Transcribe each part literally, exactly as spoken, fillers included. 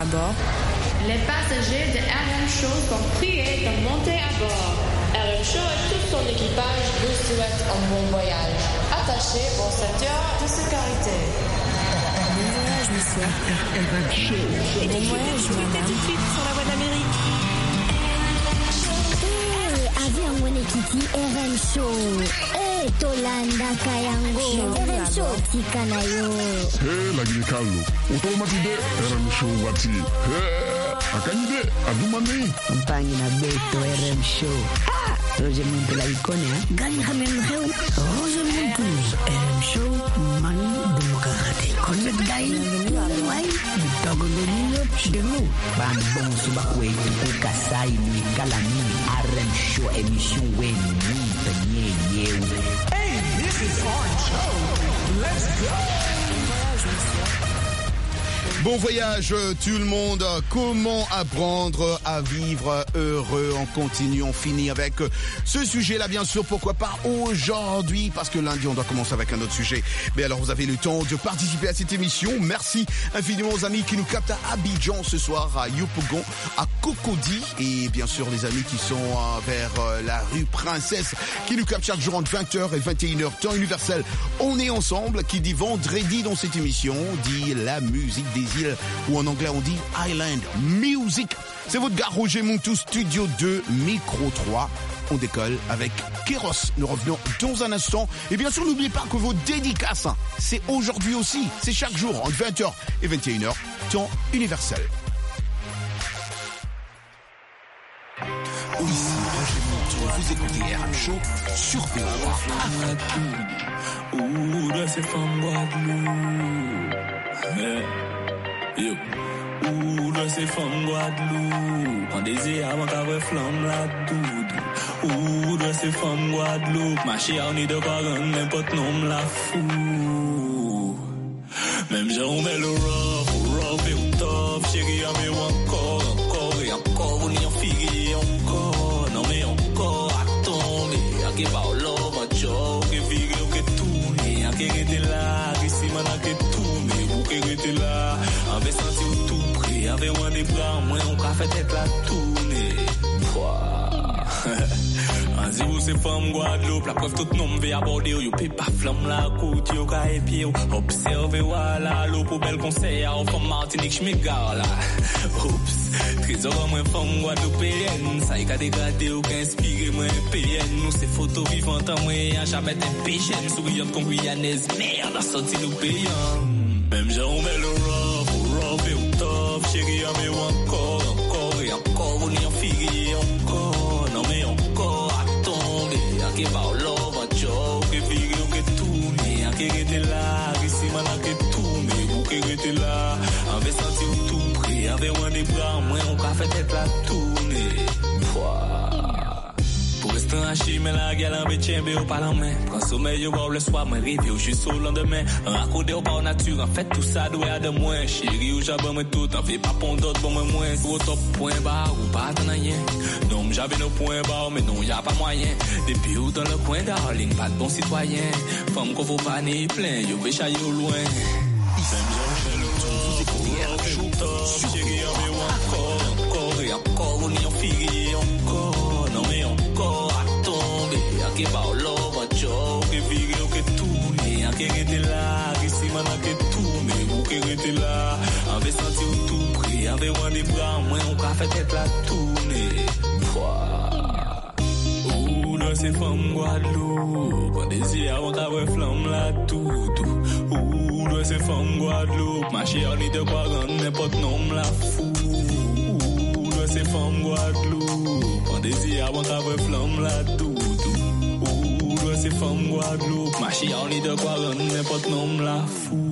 À bord. Les passagers de R M Show sont priés de monter à bord. R M Show et tout son équipage vous souhaitent un bon voyage. Attachez vos ceintures de sécurité. Bon voyage, monsieur. R M Show. Bon voyage, madame. Tout de suite sur la voie d'Amérique. Eh, avion mwene kiti R M Show. Eh, Tolanda Kayango. R M Show tika na yo. Hey, lagi Carlo. Automatide R M Show wati. Hey, akanyide adumani. Mpangi na beto R M Show. Ah, Roger Muntu la ikone ha. Gani khamen kheu. Roger Muntu R M Show mani demokrate. Konnet gai. Wai. Dogo domino chidemu. Bambon suba kwetu kukasai ni kalami. R M Show emission weni muntu nye yeu. Hey, this is Orange Show. Let's go. Bon voyage tout le monde, comment apprendre à vivre heureux, on continue, on finit avec ce sujet-là bien sûr, pourquoi pas aujourd'hui, parce que lundi on doit commencer avec un autre sujet. Mais alors vous avez le temps de participer à cette émission, merci infiniment aux amis qui nous captent à Abidjan ce soir, à Yopougon, à Cocody et bien sûr les amis qui sont vers la rue Princesse, qui nous captent chaque jour entre vingt heures et vingt et une heures, temps universel. On est ensemble, qui dit vendredi dans cette émission, dit la musique des îles, ou en anglais on dit Island Music. C'est votre gars Roger Muntu, Studio deux, Micro trois. On décolle avec Kéros. Nous revenons dans un instant. Et bien sûr, n'oubliez pas que vos dédicaces, c'est aujourd'hui aussi. C'est chaque jour, entre vingt heures et vingt et une heures, temps universel. Ici Roger Muntu, vous écoutez R M Show sur P trois. Ouh, là c'est femme Guadeloupe. Yo. Ouh, là c'est femme Guadeloupe. En désir avant qu'avait flamme la doudou. Ouh, là c'est femme Guadeloupe. Ma chère, on est de quoi rendre n'importe nom la fou. Même j'ai on met le rough, rough et au top. Chérie, mais encore, encore et encore. On y en figue encore. Non mais encore, attends, mais à qui va au love, à joke, et figue, ok, tout. Et à qui était là, qui si man a qui tout. Mais vous qui était là, avait senti où tout près. Avait moins des bras, moins on qu'a fait tête la tournée. En zéro c'est femme Guadeloupe, la preuve tout nom veut aborder. Yo paye pas flamme la côte, yo ka épier. Observe voilà, l'eau pour bel conseil. En femme Martinique, j'm'égare là. Oups, trésor moins femme Guadeloupéenne. Ça y a dégradé ou qu'inspiré moins P N. Nous c'est photo vivante en moi, y'a jamais un péché. Souriante comme Guyanaise, merde, sorti nous payant. Même j'ai on met le rough, rough et au top. Chérie, mais encore, encore et encore. On y en figue encore, non mais encore, attends, mais à qui va au love, à joke, et figue, ok, tout, mais à qui était là, qui si man a qui tout, mais vous qui était là, avait senti où tout près, avait moins des bras, moins on qu'a fait tête la tournée. Pour rester en chie, mais la gueule en bétien, mais au pas la main. Prends sommeil, au le soir, mais rêve, juste au lendemain. Raccordé au pas en nature, en fait, tout ça doit de moins. Chérie, ou j'avais moi tout, en fait pas pour d'autres, bon, moi moins. Au top, point bas, ou pas t'en rien. Non, j'avais nos points bas, mais non, y'a pas moyen. Depuis où dans le coin, darling, pas de bon citoyen. Femme qu'on faut pas ni plein, yo, véchaille au loin. Ici, vous écoutez R M Show, chérie, mais encore, encore et encore, on y en figue, encore, non mais encore, attends, mais à qui va au love, à joke, et figue, ok, tout, mais à qui était là, qui si man a qui tout, mais vous qui était là, avait senti où tout près, avait moins des bras, moins on qu'a fait tête la tournée. Ouh, là c'est femme Guadeloupe, en désir avant qu'avait flamme la doudou. Ouh, là c'est femme Guadeloupe, ma chère, ni de quoi rendre n'importe nom la fou. Ouh, là c'est femme Guadeloupe, en désir avant qu'avait flamme la doudou. Ouh, là c'est femme Guadeloupe, ma chère, ni de quoi rendre n'importe nom la fou.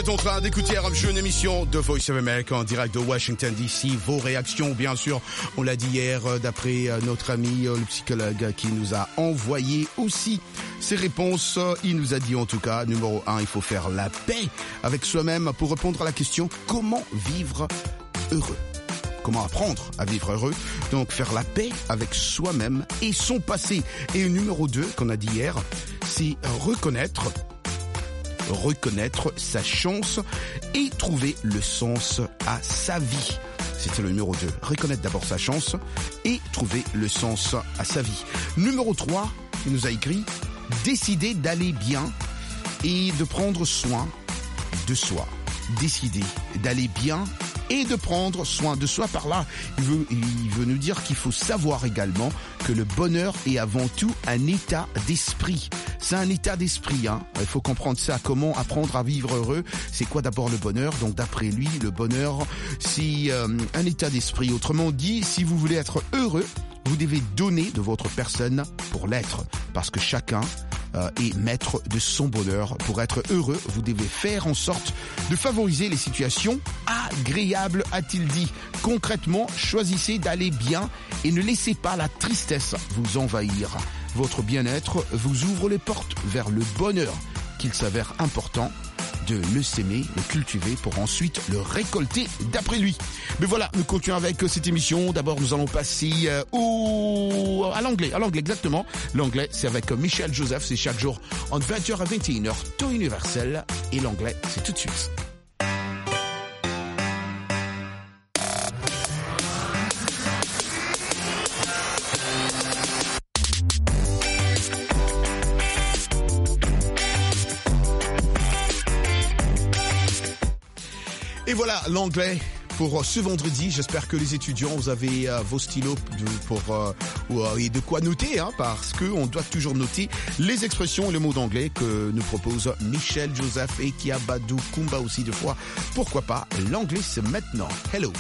êtes en train d'écouter R M Show, une émission de Voice of America en direct de Washington D C. Vos réactions, bien sûr, on l'a dit hier, d'après notre ami le psychologue qui nous a envoyé aussi ses réponses. Il nous a dit en tout cas, numéro un, il faut faire la paix avec soi-même pour répondre à la question comment vivre heureux. Comment apprendre à vivre heureux? Donc faire la paix avec soi-même et son passé. Et le numéro deux qu'on a dit hier, c'est reconnaître reconnaître sa chance et trouver le sens à sa vie. C'était le numéro deux. Reconnaître d'abord sa chance et trouver le sens à sa vie. Numéro trois, il nous a écrit décider d'aller bien et de prendre soin de soi. Décider d'aller bien et de prendre soin de soi. Par là, il veut, il veut nous dire qu'il faut savoir également que le bonheur est avant tout un état d'esprit. C'est un état d'esprit, hein. Il faut comprendre ça. Comment apprendre à vivre heureux? C'est quoi d'abord le bonheur? Donc d'après lui, le bonheur, c'est euh, un état d'esprit. Autrement dit, si vous voulez être heureux, vous devez donner de votre personne pour l'être. Parce que chacun euh, est maître de son bonheur. Pour être heureux, vous devez faire en sorte de favoriser les situations agréables, a-t-il dit. Concrètement, choisissez d'aller bien et ne laissez pas la tristesse vous envahir. Votre bien-être vous ouvre les portes vers le bonheur qu'il s'avère important de le s'aimer, le cultiver pour ensuite le récolter d'après lui. Mais voilà, nous continuons avec cette émission. D'abord, nous allons passer euh, au... à l'anglais. À l'anglais, exactement. L'anglais, c'est avec Michel Joseph. C'est chaque jour en vingt heures à vingt et une heures, taux universel. Et l'anglais, c'est tout de suite. Et voilà l'anglais pour ce vendredi. J'espère que les étudiants, vous avez euh, vos stylos de, pour euh, euh, et de quoi noter, hein, parce que on doit toujours noter les expressions et les mots d'anglais que nous propose Michel Joseph et Kiabadou Kumba aussi deux fois. Pourquoi pas? L'anglais, c'est maintenant. Hello.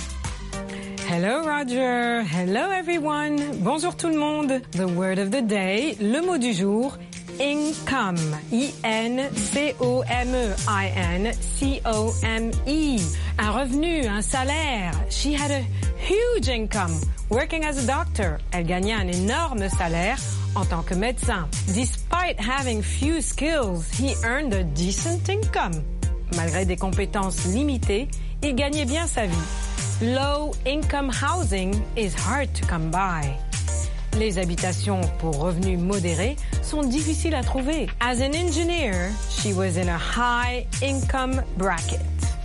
Hello Roger. Hello everyone. Bonjour tout le monde. The word of the day, le mot du jour. Income, I N C O M E, I N C O M E. Un revenu, un salaire. She had a huge income working as a doctor. Elle gagnait un énorme salaire en tant que médecin. Despite having few skills, he earned a decent income. Malgré des compétences limitées, il gagnait bien sa vie. Low income housing is hard to come by. Les habitations pour revenus modérés sont difficiles à trouver. As an engineer, she was in a high income bracket.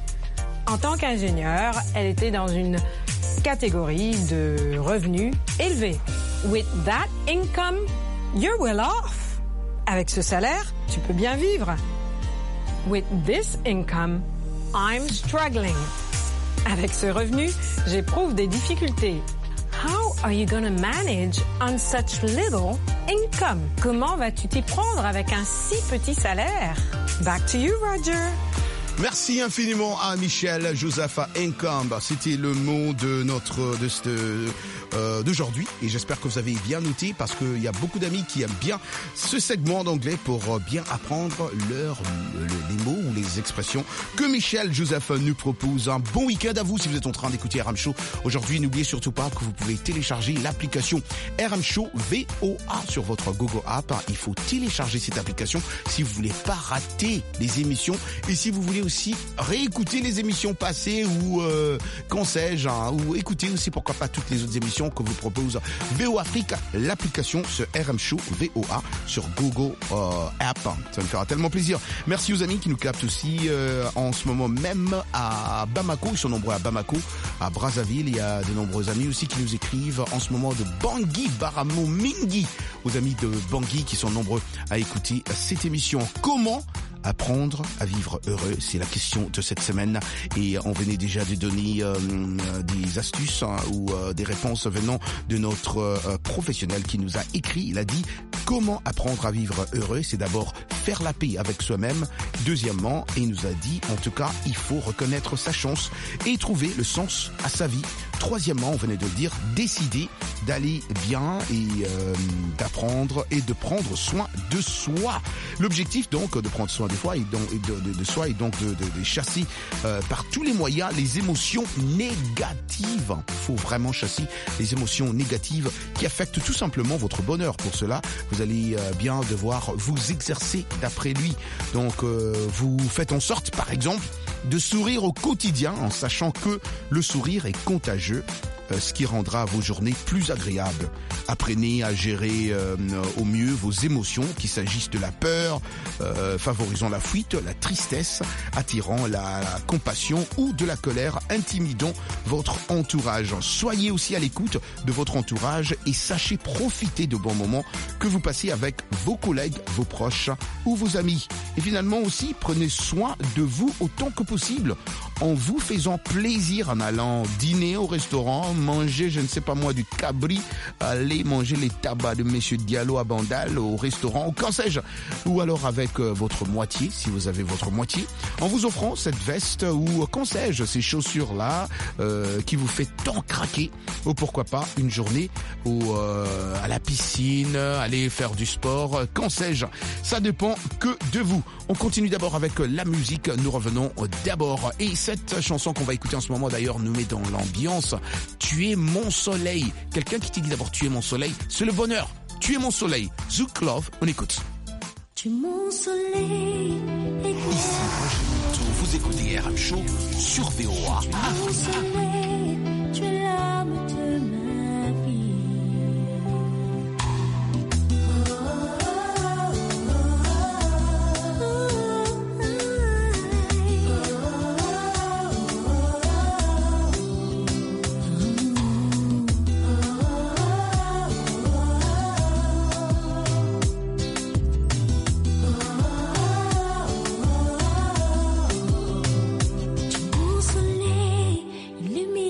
En tant qu'ingénieure, elle était dans une catégorie de revenus élevés. With that income, you're well off. Avec ce salaire, tu peux bien vivre. With this income, I'm struggling. Avec ce revenu, j'éprouve des difficultés. How are you going to manage on such little income? Comment vas-tu t'y prendre avec un si petit salaire? Back to you, Roger. Merci infiniment à Michel Joseph à Income. C'était le mot de notre de cette euh, d'aujourd'hui et j'espère que vous avez bien noté parce qu'il y a beaucoup d'amis qui aiment bien ce segment d'anglais pour bien apprendre leurs les mots ou les expressions que Michel Joseph nous propose. Un bon week-end à vous si vous êtes en train d'écouter R M Show. Aujourd'hui, n'oubliez surtout pas que vous pouvez télécharger l'application R M Show V O A sur votre Google App. Il faut télécharger cette application si vous voulez pas rater les émissions et si vous voulez aussi réécouter les émissions passées ou euh, qu'en sais-je, hein, ou écouter aussi pourquoi pas toutes les autres émissions que vous propose V O Afrique, l'application ce R M Show V O A sur Google euh, App. Ça me fera tellement plaisir. Merci aux amis qui nous captent aussi euh, en ce moment même à Bamako. Ils sont nombreux à Bamako, à Brazzaville. Il y a de nombreux amis aussi qui nous écrivent en ce moment de Bangui, Baramo, Mingi. Aux amis de Bangui qui sont nombreux à écouter cette émission. Comment apprendre à vivre heureux, c'est la question de cette semaine et on venait déjà de donner euh, des astuces hein, ou euh, des réponses venant de notre euh, professionnel qui nous a écrit. Il a dit comment apprendre à vivre heureux, c'est d'abord faire la paix avec soi-même. Deuxièmement, il nous a dit en tout cas il faut reconnaître sa chance et trouver le sens à sa vie. Troisièmement, on venait de le dire, décider d'aller bien et euh, d'apprendre et de prendre soin de soi. L'objectif donc de prendre soin de soi et donc de, de, de soi et donc de, de, de chasser euh, par tous les moyens les émotions négatives. Il faut vraiment chasser les émotions négatives qui affectent tout simplement votre bonheur. Pour cela, vous allez euh, bien devoir vous exercer d'après lui. Donc euh, vous faites en sorte, par exemple, de sourire au quotidien en sachant que le sourire est contagieux, euh, ce qui rendra vos journées plus agréables. Apprenez à gérer euh, au mieux vos émotions, qu'il s'agisse de la peur, euh, favorisant la fuite, la tristesse, attirant la, la compassion ou de la colère, intimidant votre entourage. Soyez aussi à l'écoute de votre entourage et sachez profiter de bons moments que vous passez avec vos collègues, vos proches ou vos amis. Et finalement aussi, prenez soin de vous autant que possible en vous faisant plaisir, en allant dîner au restaurant, manger, je ne sais pas moi, du cabri, aller manger les tabacs de Monsieur Diallo à Bandal au restaurant, ou qu'en sais-je, ou alors avec euh, votre moitié, si vous avez votre moitié, en vous offrant cette veste ou qu'en sais-je, ces chaussures-là euh, qui vous fait tant craquer, ou pourquoi pas une journée ou euh, à la piscine, aller faire du sport, qu'en sais-je, ça dépend que de vous. On continue d'abord avec la musique, nous revenons d'abord, et cette chanson qu'on va écouter en ce moment d'ailleurs nous met dans l'ambiance. Tu es mon soleil. Quelqu'un qui te dit d'abord tu es mon soleil, c'est le bonheur. Tu es mon soleil. Zouk Love, on écoute. Tu es mon soleil. Ici, vous écoutez R M Show sur V O A. Tu es mon soleil, tu es l'âme de ma vie. Illumine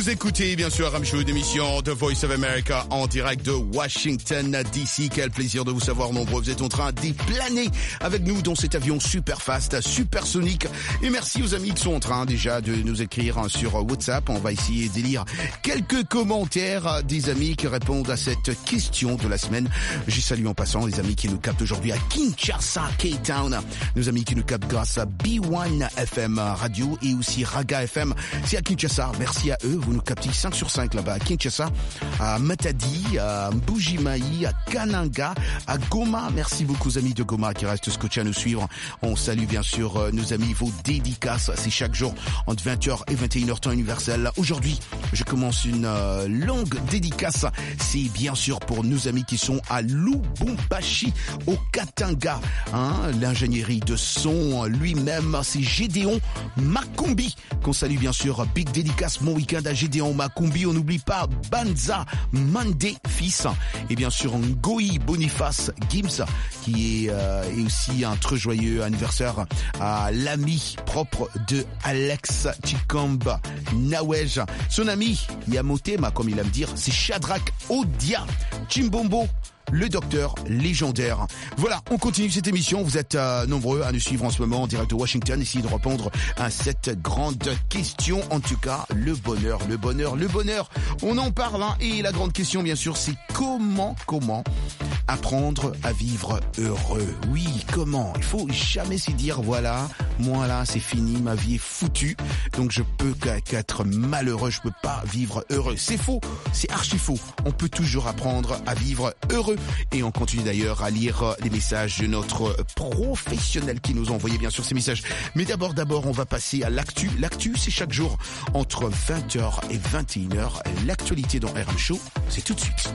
Vous écoutez bien sûr R M Show, d'émission The Voice of America en direct de Washington D C. Quel plaisir de vous savoir nombreux. Vous êtes en train d'y planer avec nous dans cet avion super fast, supersonique. Et merci aux amis qui sont en train déjà de nous écrire sur WhatsApp. On va essayer de lire quelques commentaires des amis qui répondent à cette question de la semaine. J'ai salué en passant les amis qui nous captent aujourd'hui à Kinshasa, K-Town. Nos amis qui nous captent grâce à B un F M Radio et aussi Raga F M. C'est à Kinshasa. Merci à eux. Vous nous captez cinq sur cinq là-bas à Kinshasa, à Matadi, à Mbujimayi, à Kananga, à Goma. Merci beaucoup aux amis de Goma qui restent scotchés à nous suivre. On salue bien sûr nos amis, vos dédicaces. C'est chaque jour entre vingt heures et vingt et une heures temps universel. Aujourd'hui, je commence une euh, longue dédicace. C'est bien sûr pour nos amis qui sont à Lubumbashi, au Katanga. Hein, l'ingénierie de son lui-même, c'est Gédéon Makumbi qu'on salue bien sûr. Big dédicace mon week-end à Gédéon Makumbi. On n'oublie pas Banza Mandé fils et bien sûr Ngoï Boniface Gims qui est, euh, est aussi un très joyeux anniversaire à l'ami propre de Alex Chikamba Nawej. Son ami Yamotema, comme il aime dire, c'est Shadrach Odia Chimbombo, le docteur légendaire. Voilà, on continue cette émission. Vous êtes euh, nombreux à nous suivre en ce moment en direct de Washington, essayer de répondre à cette grande question. En tout cas, le bonheur, le bonheur, le bonheur. On en parle, hein, et la grande question, bien sûr, c'est comment, comment apprendre à vivre heureux. Oui, comment? Il faut jamais se dire, voilà, moi là, c'est fini, ma vie est foutue, donc je peux qu'être malheureux, je peux pas vivre heureux. C'est faux, c'est archi faux. On peut toujours apprendre à vivre heureux. Et on continue d'ailleurs à lire les messages de notre professionnel qui nous a envoyé bien sûr ces messages. Mais d'abord, d'abord, on va passer à l'actu. L'actu, c'est chaque jour entre vingt heures et vingt et une heures. L'actualité dans R M Show, c'est tout de suite.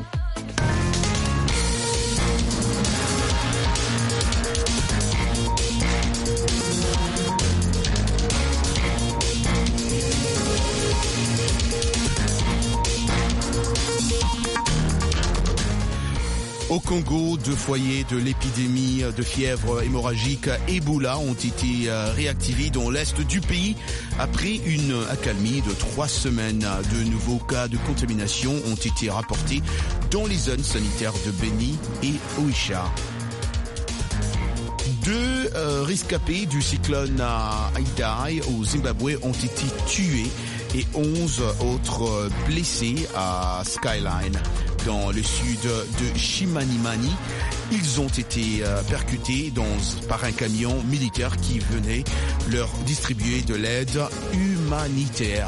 Au Congo, deux foyers de l'épidémie de fièvre hémorragique Ebola ont été réactivés dans l'est du pays après une accalmie de trois semaines. De nouveaux cas de contamination ont été rapportés dans les zones sanitaires de Beni et Oicha. Deux euh, rescapés du cyclone Idai au Zimbabwe ont été tués et onze autres blessés à Skyline. Dans le sud de Chimanimani, ils ont été euh, percutés dans, par un camion militaire qui venait leur distribuer de l'aide humanitaire.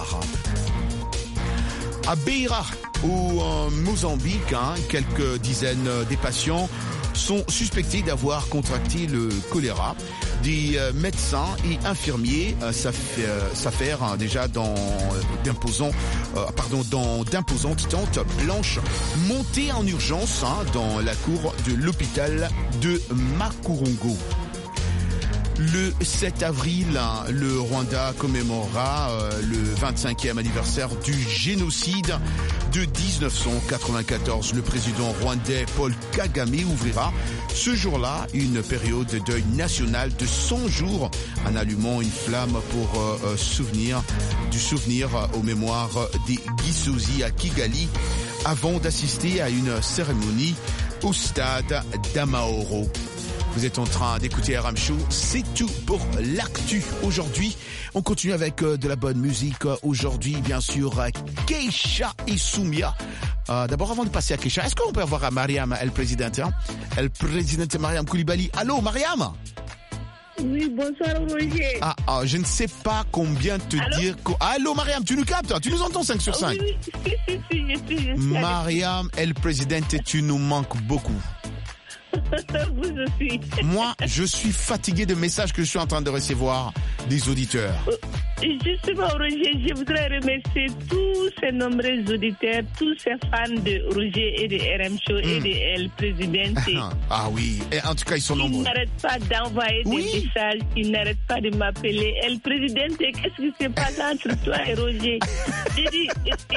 À Beira, au euh, Mozambique, hein, quelques dizaines des patients sont suspectés d'avoir contracté le choléra. Des euh, médecins et infirmiers euh, s'affairent hein, déjà dans d'imposants, euh, pardon, dans d'imposantes tentes blanches montées en urgence hein, dans la cour de l'hôpital de Makurongo. Le sept avril, le Rwanda commémorera euh, le vingt-cinquième anniversaire du génocide de dix-neuf cent quatre-vingt-quatorze. Le président rwandais Paul Kagame ouvrira ce jour-là une période de deuil national de cent jours en allumant une flamme pour euh, souvenir du souvenir aux mémoires des Gisozi à Kigali avant d'assister à une cérémonie au stade d'Amahoro. Vous êtes en train d'écouter R M Show, c'est tout pour l'actu. Aujourd'hui, on continue avec euh, de la bonne musique. Aujourd'hui, bien sûr, Keisha et Soumia. Euh, D'abord, avant de passer à Keisha, est-ce qu'on peut avoir à Mariam, El Presidente, hein? El Presidente Mariam Koulibaly. Allô, Mariam? Oui, bonsoir Roger. Ah, ah, je ne sais pas combien te Allô? dire... Que... Allô, Mariam, tu nous captes? Tu nous entends cinq sur cinq? Oui, oui, si, si, si, je suis, je suis Mariam, El Presidente, tu nous manques beaucoup. Vous aussi. Moi, je suis fatigué de messages que je suis en train de recevoir des auditeurs. Justement, Roger, je voudrais remercier tous ces nombreux auditeurs, tous ces fans de Roger et de R M Show mm. et de El Presidente. Ah oui, et en tout cas, ils sont nombreux. Ils n'arrêtent pas d'envoyer oui. des messages, ils n'arrêtent pas de m'appeler. El Presidente, qu'est-ce qui se passe entre toi et Roger? J'ai dit...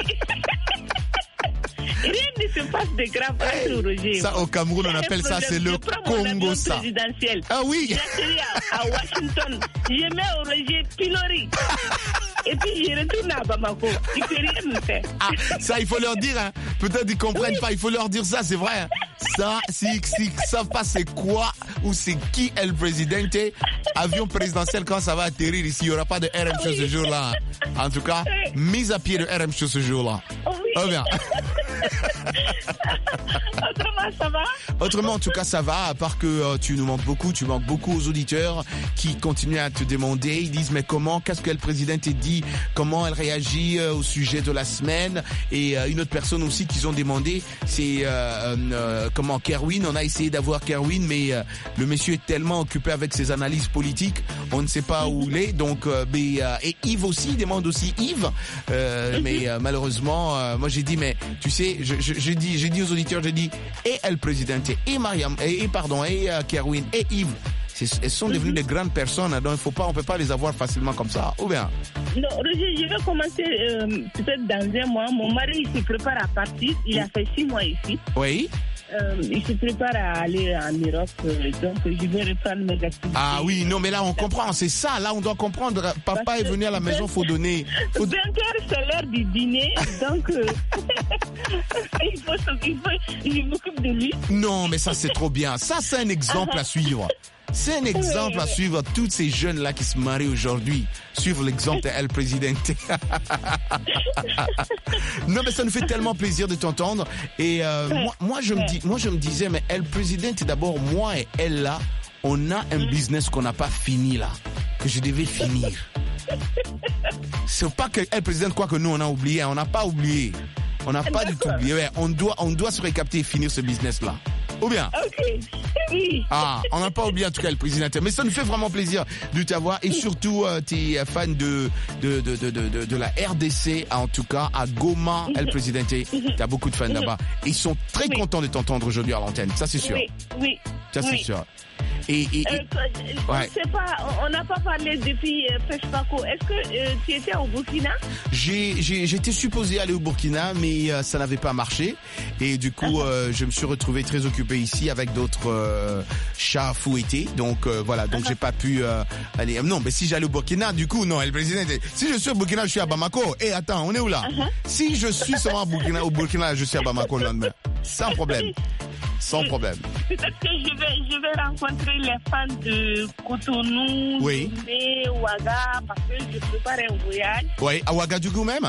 Rien ne se passe de grave entre Roger. Ça, au Cameroun, on appelle ça, c'est le Congo, ça. Présidentiel. Ah oui. J'atterris à, à Washington. Je mets au Roger pilori. Et puis, je retourne à Bamako. Il ne peut rien me faire. Ah, ça, il faut leur dire. Hein. Peut-être ils ne comprennent oui. pas. Il faut leur dire ça, c'est vrai. Hein. Ça, si ils ne savent pas c'est quoi ou c'est qui est le président, avion présidentiel, quand ça va atterrir ici, il n'y aura pas de R M Show oui. ce jour-là. En tout cas, oui. mise à pied de R M Show ce jour-là. Oui. Oh bien. Autrement, ça va? Autrement, en tout cas, ça va, à part que euh, tu nous manques beaucoup, tu manques beaucoup aux auditeurs qui continuent à te demander, ils disent mais comment, qu'est-ce que le président t'a dit, comment elle réagit euh, au sujet de la semaine, et euh, une autre personne aussi qu'ils ont demandé, c'est euh, euh, comment Kerwin, on a essayé d'avoir Kerwin, mais euh, le monsieur est tellement occupé avec ses analyses politiques, on ne sait pas où il est, donc euh, mais, euh, et Yves aussi, il demande aussi Yves, euh, mais euh, malheureusement, euh, moi j'ai dit mais tu sais, je, je, j'ai dit, j'ai dit aux auditeurs, j'ai dit et elle présidente et Mariam et, et pardon et euh, Kerwin et Yves, elles sont devenues des grandes personnes, donc il faut pas, on peut pas les avoir facilement comme ça, ou bien? Non, Roger, je vais commencer euh, peut-être dans un mois. Mon mari il se prépare à partir, il a fait six mois ici. Oui. Euh, il se prépare à aller en Europe, euh, donc je vais reprendre mes activités. Ah oui, non, mais là on comprend, c'est ça, là on doit comprendre. Papa Parce est venu à la maison, faut donner. Faut... vingt heures, c'est l'heure du dîner, donc euh, il faut, il faut, je m'occupe de lui. Non, mais ça c'est trop bien. Ça c'est un exemple à suivre. C'est un exemple à suivre. Tous ces jeunes-là qui se marient aujourd'hui, suivre l'exemple de El Presidente. Non, mais ça nous fait tellement plaisir de t'entendre. Et euh, moi, moi, je me dis, moi, je me disais, mais El Presidente, d'abord, moi et elle là, on a un business qu'on n'a pas fini là, que je devais finir. C'est pas que El Presidente quoi que nous on a oublié, on n'a pas oublié, on n'a pas du tout oublié. Ouais, on doit, on doit se récapter et finir ce business là. Ou bien? Ok, oui. Ah, on n'a pas oublié en tout cas le président. Mais ça nous fait vraiment plaisir de t'avoir. Et surtout, euh, tu es fan de, de, de, de, de, de la R D C, en tout cas, à Goma, El Presidente. Tu as beaucoup de fans là-bas. Ils sont très oui. contents de t'entendre aujourd'hui à l'antenne, ça c'est sûr. Oui, oui. Ça c'est oui. sûr. Et, et, et... Euh, on ouais. sait pas, on n'a pas parlé depuis euh, Fespaco. Est-ce que euh, tu étais au Burkina? J'ai, j'ai, j'étais supposé aller au Burkina, mais euh, ça n'avait pas marché. Et du coup, euh, je me suis retrouvé très occupé ici avec d'autres euh, chats fouettés. Donc euh, voilà, donc j'ai pas pu euh, aller. Non, mais si j'allais au Burkina, du coup, non, le président. Si je suis au Burkina, je suis à Bamako. Et attends, on est où là? Uh-huh. Si je suis seulement au Burkina, au Burkina, je suis à Bamako le lendemain. Sans problème. Sans problème. Peut-être que je vais, je vais rencontrer les fans de Cotonou, oui. Lomé, Ouaga, parce que je prépare un voyage. Oui, à Ouagadougou même?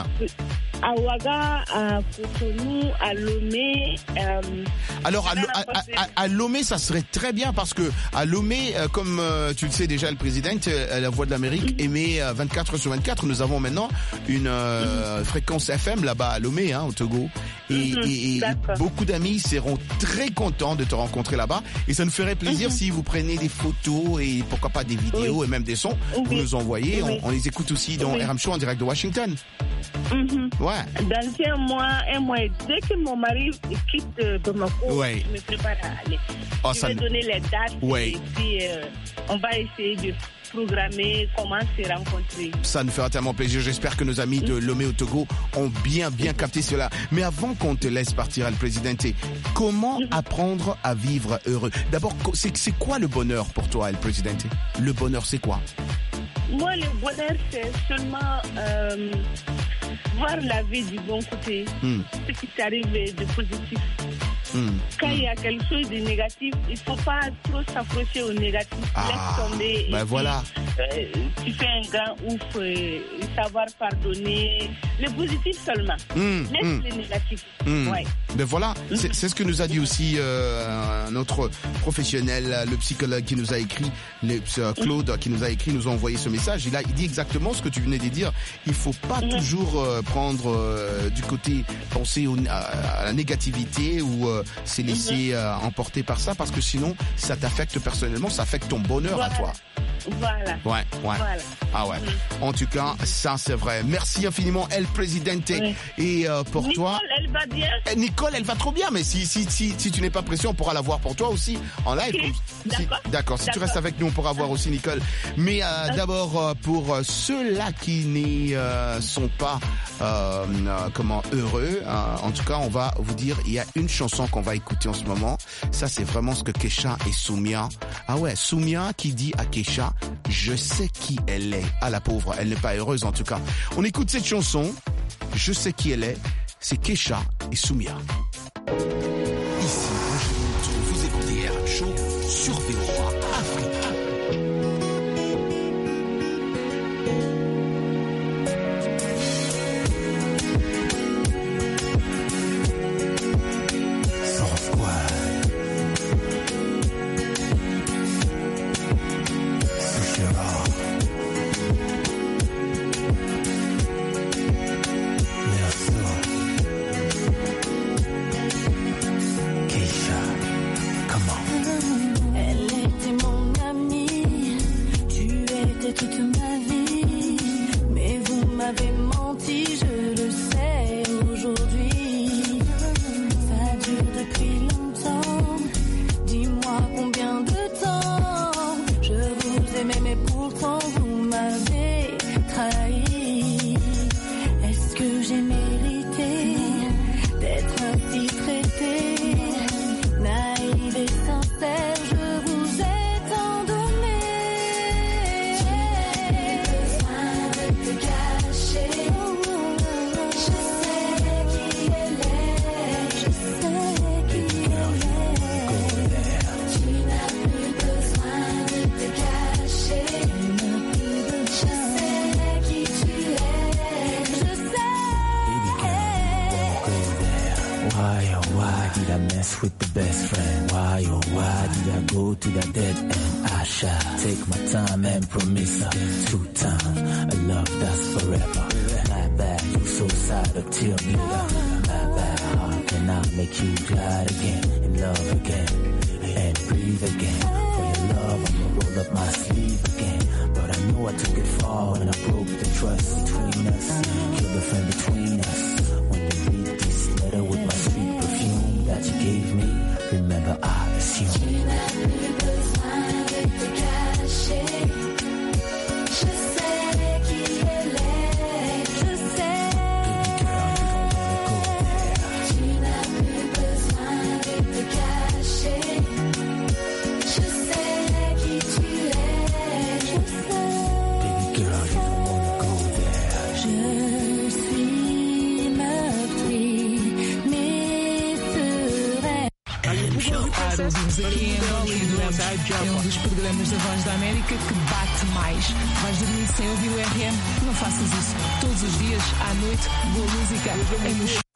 À Ouaga, à Cotonou, à Lomé. Euh, Alors à, à, à, à Lomé, ça serait très bien parce que à Lomé, euh, comme euh, tu le sais déjà, le président, euh, la Voix de l'Amérique, mm-hmm. émet euh, vingt-quatre sur vingt-quatre. Nous avons maintenant une euh, mm-hmm. fréquence F M là-bas à Lomé, hein, au Togo. Et, mm-hmm. et, et beaucoup d'amis seront très contents de te rencontrer là-bas. Et ça nous ferait plaisir mm-hmm. si vous prenez des photos et pourquoi pas des vidéos oui. et même des sons. Oui. Vous nous envoyez. Oui. On, on les écoute aussi dans oui. R M Show en direct de Washington. Mm-hmm. Ouais. Dans un mois, un mois, dès que mon mari quitte Bamako, ouais. je me prépare à aller. Oh, je ça... vais donner les dates ouais. et puis euh, on va essayer de programmer comment se rencontrer. Ça nous fera tellement plaisir. J'espère que nos amis de Lomé au Togo ont bien, bien capté cela. Mais avant qu'on te laisse partir, El Presidente, comment mm-hmm. apprendre à vivre heureux? D'abord, c'est, c'est quoi le bonheur pour toi, El Presidente? Le bonheur, c'est quoi? Moi, le bonheur, c'est seulement euh, voir la vie du bon côté, mm. ce qui t'arrive de positif. Mm. Quand il mm. y a quelque chose de négatif, il ne faut pas trop s'approcher au négatif. Ah, laisse tomber. Ben et voilà. Puis, euh, tu fais un grand ouf, euh, savoir pardonner. Le positif seulement. Mm. Laisse mm. le négatif. Mm. Ouais. Ben voilà, c'est, c'est ce que nous a dit aussi euh, notre professionnel, le psychologue qui nous a écrit, le, euh, Claude qui nous a écrit, nous a envoyé ce message. Il, a, il dit exactement ce que tu venais de dire. Il faut pas mm. toujours euh, prendre euh, du côté, penser au, à, à la négativité ou euh, se laisser euh, emporter par ça, parce que sinon ça t'affecte personnellement, ça affecte ton bonheur voilà. à toi. Voilà. Ouais, ouais. Voilà. Ah ouais. Mm. En tout cas, ça c'est vrai. Merci infiniment, El Presidente. Oui. Et euh, pour Nicole, toi, elle va bien. Eh, Nicole, elle va trop bien. Mais si si si si tu n'es pas pressé, on pourra la voir pour toi aussi en live. Okay. Si, d'accord. d'accord. Si d'accord. tu restes avec nous, on pourra voir aussi Nicole. Mais euh, d'abord euh, pour euh, ceux-là qui ne euh, sont pas euh, euh, comment heureux, euh, en tout cas, on va vous dire, il y a une chanson qu'on va écouter en ce moment. Ça, c'est vraiment ce que Kesha et Soumia. Ah ouais, Soumia qui dit à Kesha, Soumia. Je sais qui elle est. Ah, la pauvre, elle n'est pas heureuse en tout cas. On écoute cette chanson. Je sais qui elle est. C'est Kesha et Soumia. Ici, vous écoutez R M Show sur V O A Afrique. É um dos programas da Voz da América que bate mais. Vais dormir sem ouvir o R M? Não faças isso. Todos os dias, à noite, boa música é no show.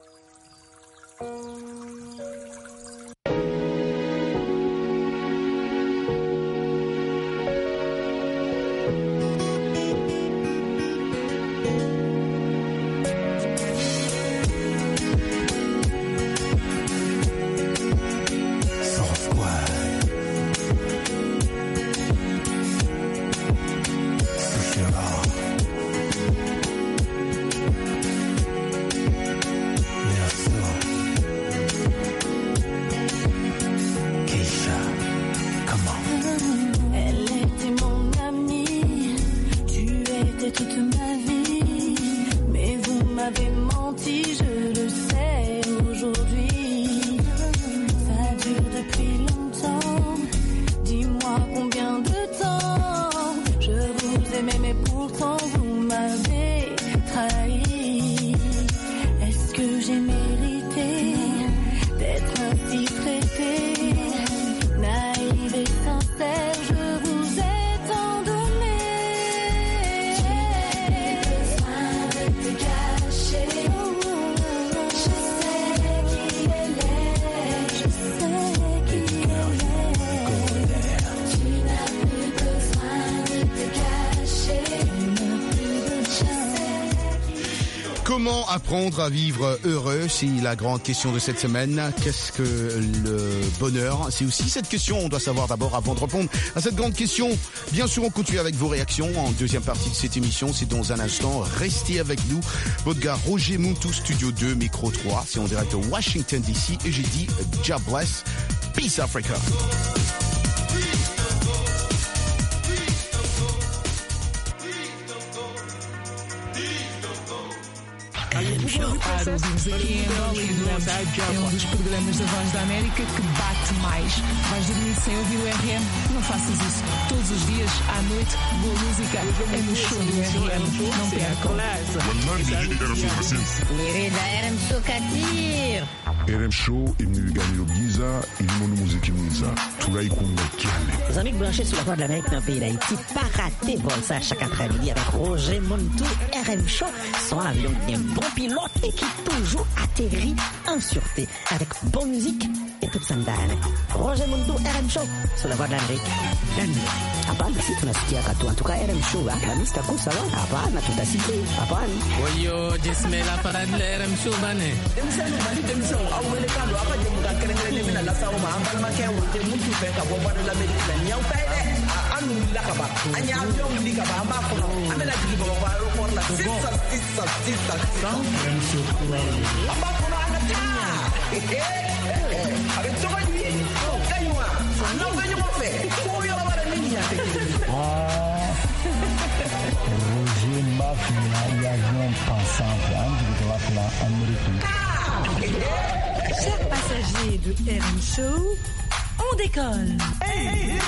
Comment apprendre à vivre heureux? C'est la grande question de cette semaine. Qu'est-ce que le bonheur? C'est aussi cette question, on doit savoir d'abord avant de répondre à cette grande question. Bien sûr, on continue avec vos réactions en deuxième partie de cette émission. C'est dans un instant. Restez avec nous. Votre gars Roger Muntu, Studio deux, Micro trois. C'est en direct de Washington D C et j'ai dit God bless. Peace Africa. Para ouvirmos aqui em Angola e durante é um dos programas da Voz da América que bate mais. Vais dormir sem ouvir o R M? Não faças isso. Todos os dias, à noite, boa música é no show do R M. Não percam. Querida, R M Show katir. R M Show imnigani giza ilimono muziki mwiza tunaikunda kyale. Les amis branchés sur la Voix de l'Amérique dans le pays d'Haïti, pas raté pour ça chaque après-midi avec Roger Montou, R M Show, son avion qui est un bon pilote et qui toujours atterrit en sûreté avec bonne musique et toute sa dame. Roger Montou, R M Show, sur la Voix de l'Amérique. Hapana, si tunasikia katu. En tout cas, R M Show, la mista kusa wa. Hapana, tutasikia. Hapana. Oyo, jismela parade la R M Show bane. Demisano, bali demisano. Awele kalo, apa je muka kerengere mina la sawo ma ambal ma kewo te mutu fe ka bo bado la medina nyaw tayde. Anu la ka ba. Anya avion li ka ba amba ko. Amena digi bo ba ro por la sisa sisa sisa. R M Show. Amba ko na ana ta. Eh eh. Avec tout va lui. Kaywa. Non va ñu mo fe. Ko yo ba ni ni ate. Ah. Roger Mafia, il y a un pensant, en Amérique. Chers passagers de R M Show, on décolle. Hey,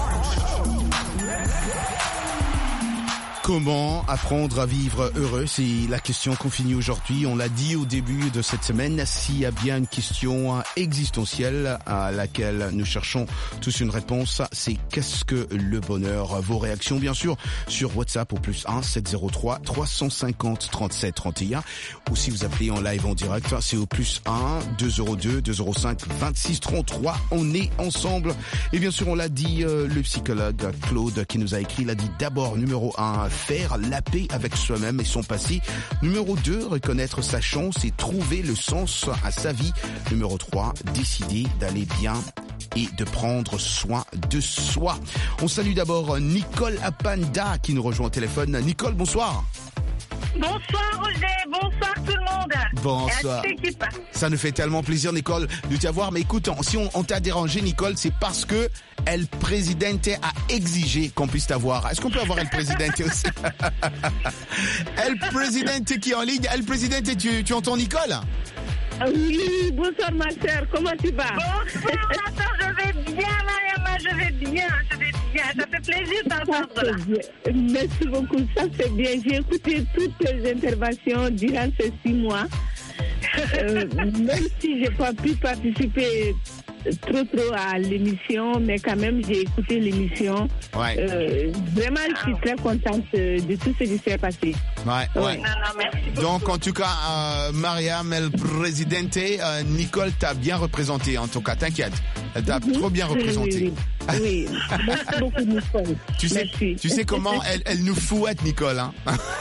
Comment apprendre à vivre heureux? C'est la question qu'on finit aujourd'hui. On l'a dit au début de cette semaine. S'il y a bien une question existentielle à laquelle nous cherchons tous une réponse, c'est qu'est-ce que le bonheur? Vos réactions, bien sûr, sur WhatsApp au plus un sept zéro trois trois cent cinquante trente-sept trente et un. Ou si vous appelez en live en direct, c'est au plus un deux zéro deux deux zéro cinq vingt-six trente-trois. On est ensemble. Et bien sûr, on l'a dit, euh, le psychologue Claude qui nous a écrit, il a dit d'abord, numéro un, faire la paix avec soi-même et son passé. Numéro deux, reconnaître sa chance et trouver le sens à sa vie. Numéro trois, décider d'aller bien et de prendre soin de soi. On salue d'abord Nicole Apanda qui nous rejoint au téléphone. Nicole, bonsoir. Bonsoir Roger, bonsoir tout le monde. Bonsoir. Ça nous fait tellement plaisir Nicole de t'avoir. Mais écoute, si on, on t'a dérangé Nicole, c'est parce que El Presidente a exigé qu'on puisse t'avoir. Est-ce qu'on peut avoir El Presidente aussi? El Presidente qui est en ligne. El Presidente, tu, tu entends Nicole? Oui, bonsoir ma sœur, comment tu vas? Bonsoir ma sœur, je vais bien Mariama, je vais bien, je vais bien. Ça fait plaisir d'entendre là. Merci beaucoup, ça c'est bien. J'ai écouté toutes les interventions durant ces six mois. Euh, même si j'ai pas pu participer trop trop à l'émission, mais quand même j'ai écouté l'émission. Ouais. Euh, vraiment, je suis très contente de tout ce qui s'est passé. Ouais, ouais. Non, non, merci beaucoup. Donc en tout cas, euh, Mariam El Presidente, euh, Nicole t'a bien représenté. En tout cas, t'inquiète, elle t'a mm-hmm. trop bien représenté. Oui, oui. oui. Merci beaucoup Nicole. Tu sais, merci. Tu sais comment elle, elle nous fouette Nicole, hein?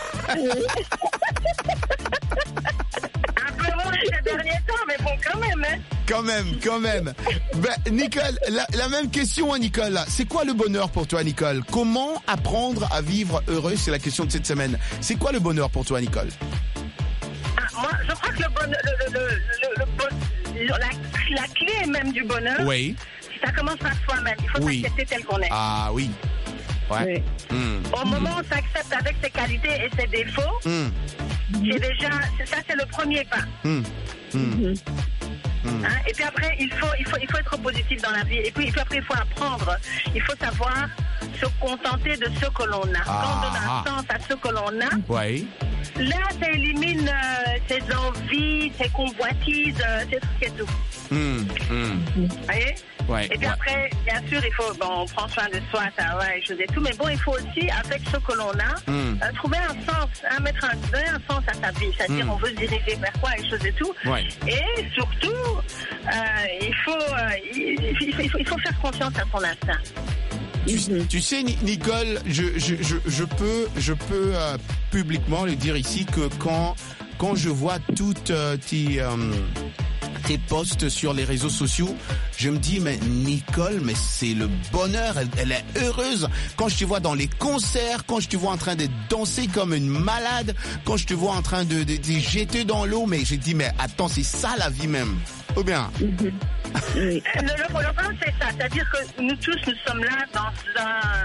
Ces derniers temps, mais bon, quand même, hein. Quand même, quand même. Ben, Nicole, la, la même question à Nicole. C'est quoi le bonheur pour toi, Nicole? Comment apprendre à vivre heureux? C'est la question de cette semaine. C'est quoi le bonheur pour toi, Nicole? Ah, moi, je crois que le bonheur, le, le, le, le, le, le, la, la clé même du bonheur, oui. Ça commence par soi-même. Il faut oui. s'accepter tel qu'on est. Ah oui. Ouais. Oui. Mmh. Au moment où on s'accepte avec ses qualités et ses défauts, mmh. c'est déjà, c'est, ça c'est le premier pas. Mmh. Mmh. Mmh. Hein? Et puis après, il faut, il, faut, il faut être positif dans la vie. Et puis, et puis après, il faut apprendre. Il faut savoir se contenter de ce que l'on a. Ah. Quand on donne un sens à ce que l'on a, ouais. Là, ça élimine euh, ses envies, ses convoitises, euh, ses trucs et tout. Mmh. Mmh. Vous voyez? Ouais, et puis ouais. après, bien sûr, il faut, bon, on prend soin de soi, ça, ouais, je dis tout, mais bon, il faut aussi, avec ce que l'on a, mm. euh, trouver un sens, hein, mettre un, donner un sens à sa vie, c'est-à-dire mm. on veut se diriger vers quoi, et choses et tout. Ouais. Et surtout, euh, il faut, euh, il, il, il, faut, il faut faire confiance à son instinct. Tu, mm-hmm. tu sais, Nicole, je, je, je, je peux, je peux euh, publiquement le dire ici que quand, quand je vois toutes euh, tes, euh, tes posts sur les réseaux sociaux, je me dis, mais Nicole, mais c'est le bonheur, elle, elle est heureuse. Quand je te vois dans les concerts, quand je te vois en train de danser comme une malade, quand je te vois en train de, de, de jeter dans l'eau, mais je dis, mais attends, c'est ça la vie même. Ou bien? Mm-hmm. Oui. Le, le, le problème, c'est ça. C'est-à-dire que nous tous, nous sommes là dans un,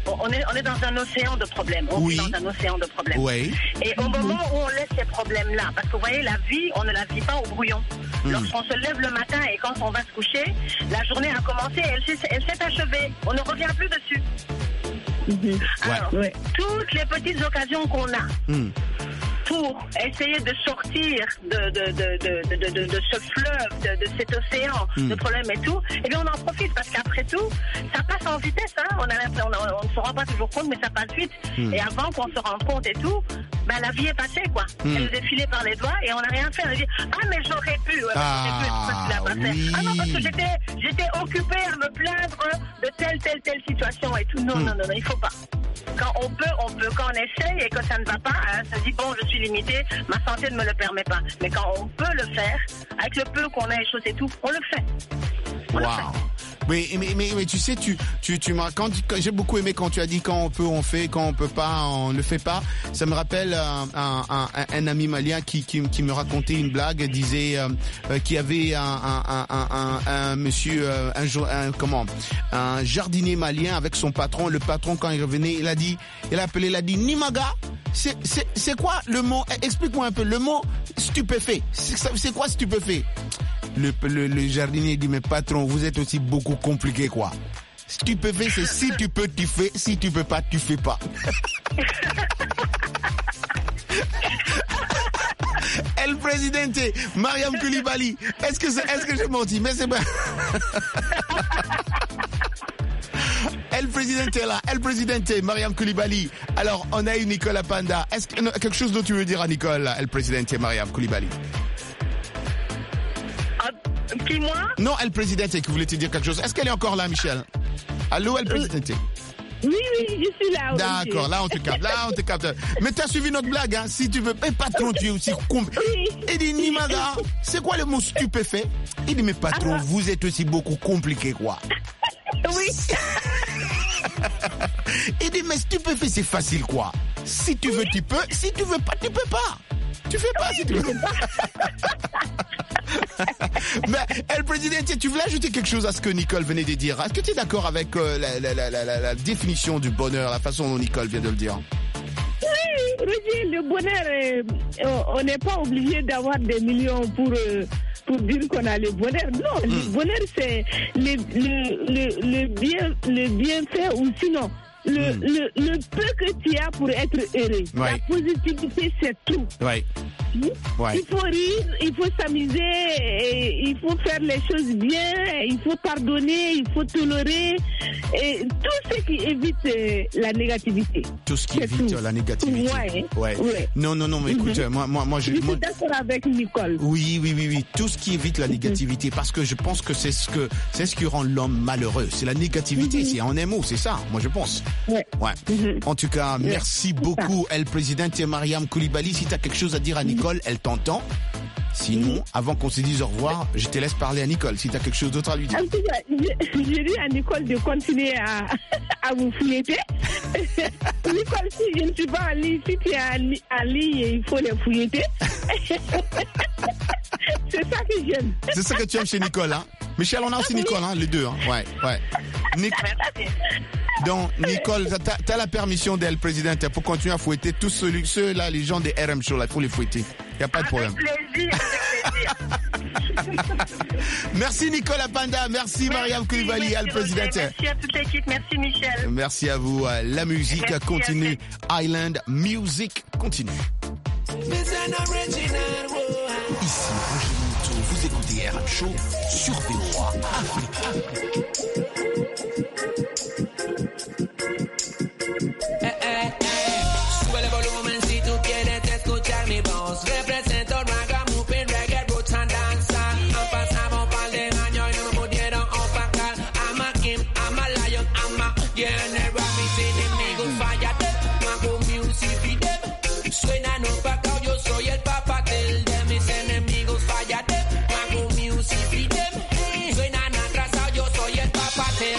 on est, on est dans un océan de problèmes. On oui. est dans un océan de problèmes. Oui. Et au moment où on laisse ces problèmes-là, parce que vous voyez, la vie, on ne la vit pas au brouillon. Mm. Lorsqu'on se lève le matin et quand on va se coucher, la journée a commencé, elle s'est, elle s'est achevée. On ne revient plus dessus. Mm-hmm. Alors, ouais. toutes les petites occasions qu'on a mm. pour essayer de sortir de, de, de, de, de, de, de ce fleuve, de, de cet océan mm. de problèmes et tout, eh bien on en profite parce qu'après tout, ça passe en vitesse. Hein. On a l'impression, on, on ne se rend pas toujours compte, mais ça passe vite. Mm. Et avant qu'on se rende compte et tout, ben, la vie est passée, quoi. Mm. Elle nous est filée par les doigts et on n'a rien fait. On a dit, ah mais j'aurais pu. Ouais, ah, j'aurais pu oui. ah non, parce que j'étais, j'étais occupée à me plaindre de telle, telle, telle situation et tout. Non, mm. non, non, non, il faut pas. Quand on peut, on peut. Quand on essaye et que ça ne va pas, hein, ça dit, bon, je suis limité, ma santé ne me le permet pas. Mais quand on peut le faire, avec le peu qu'on a, les choses et tout, on le fait. On wow. le fait. Mais, mais, mais, mais tu sais, tu, tu, tu m'as, quand, quand, j'ai beaucoup aimé quand tu as dit quand on peut, on fait, quand on peut pas, on ne le fait pas. Ça me rappelle un, un, un, un ami malien qui, qui, qui me racontait une blague, disait euh, euh, qu'il y avait un, un, un, un, un monsieur, euh, un, un, comment, un jardinier malien avec son patron. Le patron, quand il revenait, il a dit, il a appelé, il a dit, Nimaga, c'est, c'est, c'est quoi le mot, explique-moi un peu, le mot stupéfait. C'est, c'est quoi stupéfait? Le, le, le jardinier dit, mais patron, vous êtes aussi beaucoup compliqué, quoi. Stupéfait, c'est si tu peux, tu fais. Si tu peux pas, tu fais pas. El Presidente, Mariam Koulibaly. Est-ce que, c'est, est-ce que j'ai menti? Mais c'est pas... El Presidente là, El Presidente, Mariam Koulibaly. Alors, on a eu Nicole Apanda. Est-ce que, quelque chose dont tu veux dire à Nicole, El Presidente, Mariam Koulibaly? Qui, moi? Non, El Presidente qui voulait te dire quelque chose. Est-ce qu'elle est encore là, Michel? Allô, El Presidente? Oui, oui, je suis là. D'accord, oui. Là on te capte, là on te capte. Mais t'as suivi notre blague, hein? Si tu veux, mais patron, tu es aussi con. Oui. Il dit, Nimaga, c'est quoi le mot stupéfait? Il dit, mais patron, ah. vous êtes aussi beaucoup compliqué, quoi. Oui. Il dit, mais stupéfait, c'est facile, quoi. Si tu veux, oui. tu peux. Si tu veux pas, tu peux pas. Tu fais pas, oui, si tu veux. Mais, El Presidente, tu voulais ajouter quelque chose à ce que Nicole venait de dire. Est-ce que tu es d'accord avec euh, la, la, la, la, la définition du bonheur, la façon dont Nicole vient de le dire? Oui, Roger, le bonheur, euh, on n'est pas obligé d'avoir des millions pour, euh, pour dire qu'on a le bonheur. Non, mm. le bonheur, c'est le, le, le, le, bien, le bienfait ou sinon... Le, mm. le, le peu que tu as pour être heureux. Ouais. La positivité, c'est tout. Ouais. Oui? Ouais. Il faut rire, il faut s'amuser, et il faut faire les choses bien, il faut pardonner, il faut tolérer. Et tout ce qui évite euh, la négativité. Tout ce qui évite tout. La négativité. Ouais. Ouais. Ouais. Non, non, non, mais écoute, mm-hmm. moi, moi, moi, je, je suis moi... d'accord avec Nicole. Oui, oui, oui, oui. Tout ce qui évite la négativité, parce que je pense que c'est ce que, c'est ce qui rend l'homme malheureux. C'est la négativité. Mm-hmm. C'est en un mot, c'est ça. Moi, je pense. Ouais. Ouais. Mm-hmm. En tout cas, ouais. merci beaucoup, El Presidente Mariam Koulibaly. Si tu as quelque chose à dire à Nicole, elle t'entend. Sinon, avant qu'on se dise au revoir, je te laisse parler à Nicole, si tu as quelque chose d'autre à lui dire. En tout cas, je, je dis à Nicole de continuer à, à vous fouilleter. Nicole, si je ne suis pas en ligne, si tu es en ligne, il faut les fouilleter. C'est ça que j'aime. C'est ça que tu aimes chez Nicole, hein? Michel, on a aussi Nicole, hein, les deux, hein? Ouais, ouais. Nic... Donc, Nicole, t'as, t'as la permission d'elle, présidente, pour continuer à fouetter tous ceux, ceux-là, les gens des R M Show, là, il faut les fouetter. Il n'y a pas de problème. Avec plaisir, avec plaisir. Merci Nicole Apanda, merci, merci Mariam Koulibaly, le président. Merci à toute l'équipe, merci Michel. Merci à vous. La musique merci continue. Island Music continue. Ici, Roger Monteau, vous écoutez R M Show sur V O A Afrique. Suena atrasado, yo soy el papá.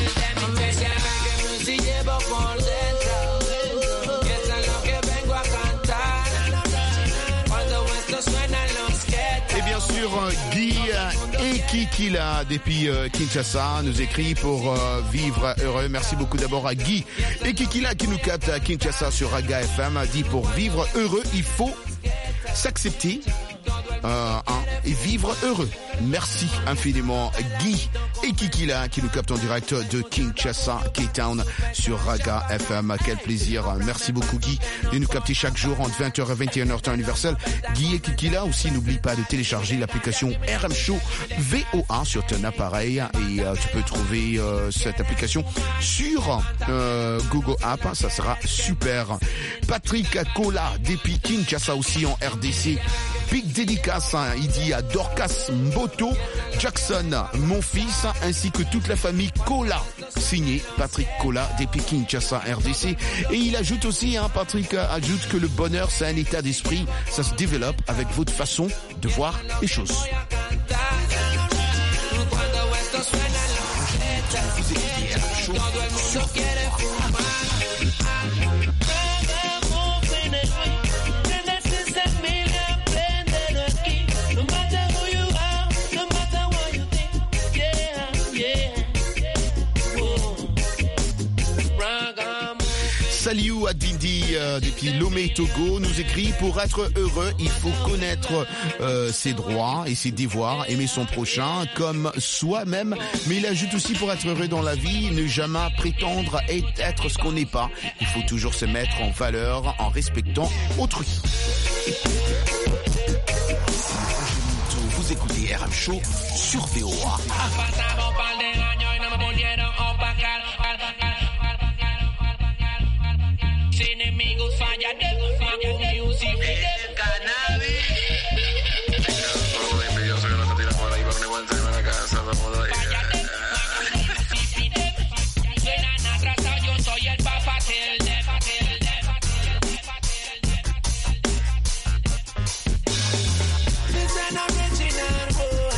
sûr, Guy et Kikila depuis Kinshasa nous écrit pour euh, vivre heureux. Merci beaucoup d'abord à Guy et Kikila qui nous capte à Kinshasa sur Raga F M. Dit pour vivre heureux, il faut s'accepter euh, hein, et vivre heureux. Merci infiniment Guy et Kikila qui nous captent en direct de Kinshasa, K-Town sur Raga F M. Quel plaisir. Merci beaucoup Guy de nous capter chaque jour entre vingt heures et vingt et une heures temps universel. Guy et Kikila aussi, n'oublie pas de télécharger l'application R M Show V O A sur ton appareil et euh, tu peux trouver euh, cette application sur euh, Google App. Ça sera super. Patrick Kola depuis Kinshasa aussi en R D C. Big dédicace, hein, il dit à Dorcas Mboto, Jackson, mon fils, ainsi que toute la famille Kola. Signé Patrick Kola depuis Kinshasa R D C. Et il ajoute aussi, hein, Patrick ajoute que le bonheur c'est un état d'esprit, ça se développe avec votre façon de voir les choses. Salut à Dindi euh, depuis Lomé, Togo, nous écrit pour être heureux, il faut connaître euh, ses droits et ses devoirs, aimer son prochain comme soi-même. Mais il ajoute aussi pour être heureux dans la vie, ne jamais prétendre être ce qu'on n'est pas. Il faut toujours se mettre en valeur en respectant autrui. Vous écoutez R M Show sur V O A. Enemigos falla de hago music de cannabis. Yo sé que no te tiras por ahí, pero no igual te van a casa, vamos a ir. Suenan atrasados, yo soy el papá del de. This an original boy.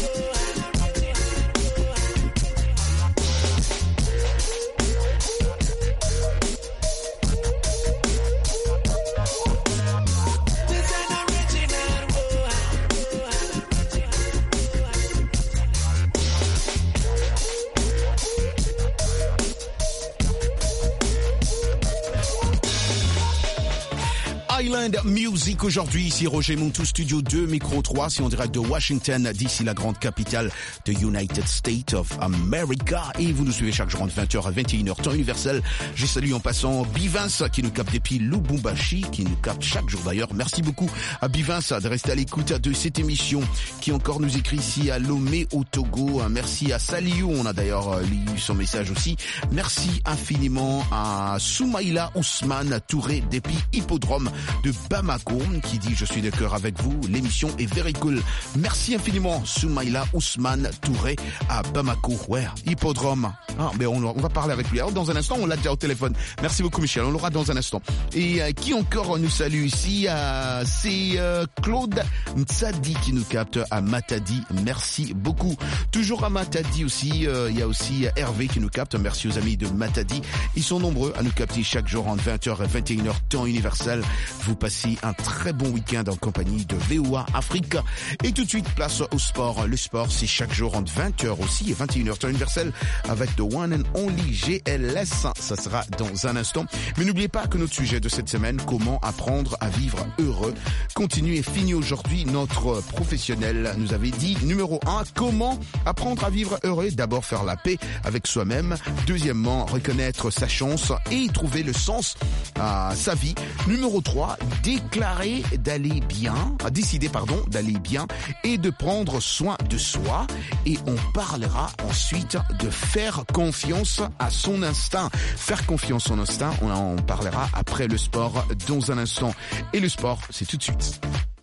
Island Music aujourd'hui, ici Roger Montou, Studio deux, Micro trois, c'est en direct de Washington, d'ici la grande capitale de United States of America. Et vous nous suivez chaque jour entre vingt heures à vingt et une heures temps universel. Je salue en passant Bivins qui nous capte depuis Lubumbashi, qui nous capte chaque jour d'ailleurs. Merci beaucoup à Bivins de rester à l'écoute de cette émission, qui encore nous écrit ici à Lomé au Togo. Merci à Saliou, on a d'ailleurs lu son message aussi. Merci infiniment à Soumaïla Ousmane Touré depuis Hippodrome de Bamako qui dit je suis d'accord avec vous, l'émission est very cool. Merci infiniment Soumaïla Ousmane Touré à Bamako. Ouais, Hippodrome. Ah, mais on, on va parler avec lui. Alors dans un instant, on l'a déjà au téléphone. Merci beaucoup Michel, on l'aura dans un instant. Et euh, qui encore nous salue ici, euh, c'est euh, Claude Ntsadi qui nous capte à Matadi. Merci beaucoup. Toujours à Matadi aussi, euh, il y a aussi Hervé qui nous capte. Merci aux amis de Matadi. Ils sont nombreux à nous capter chaque jour entre vingt heures et vingt et une heures temps universel. Vous passez un très bon week-end en compagnie de V O A Afrique. Et tout de suite, place au sport. Le sport, c'est chaque jour entre vingt heures aussi et vingt et une heures temps universel avec The One and Only G L S. Ça sera dans un instant. Mais n'oubliez pas que notre sujet de cette semaine, comment apprendre à vivre heureux, continue et finit aujourd'hui. Notre professionnel nous avait dit, numéro un, comment apprendre à vivre heureux. D'abord, faire la paix avec soi-même. Deuxièmement, reconnaître sa chance et trouver le sens à sa vie. Numéro trois, déclarer d'aller bien, décider pardon, d'aller bien et de prendre soin de soi. Et on parlera ensuite de faire confiance à son instinct. Faire confiance à son instinct, on en parlera après le sport dans un instant. Et le sport, c'est tout de suite.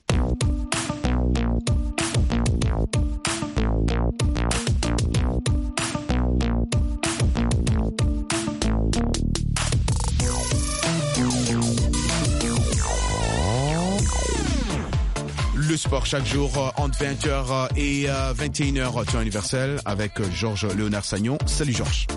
Le sport chaque jour entre vingt heures et vingt et une heures temps universel avec Georges Léonard Sagnon. Salut Georges.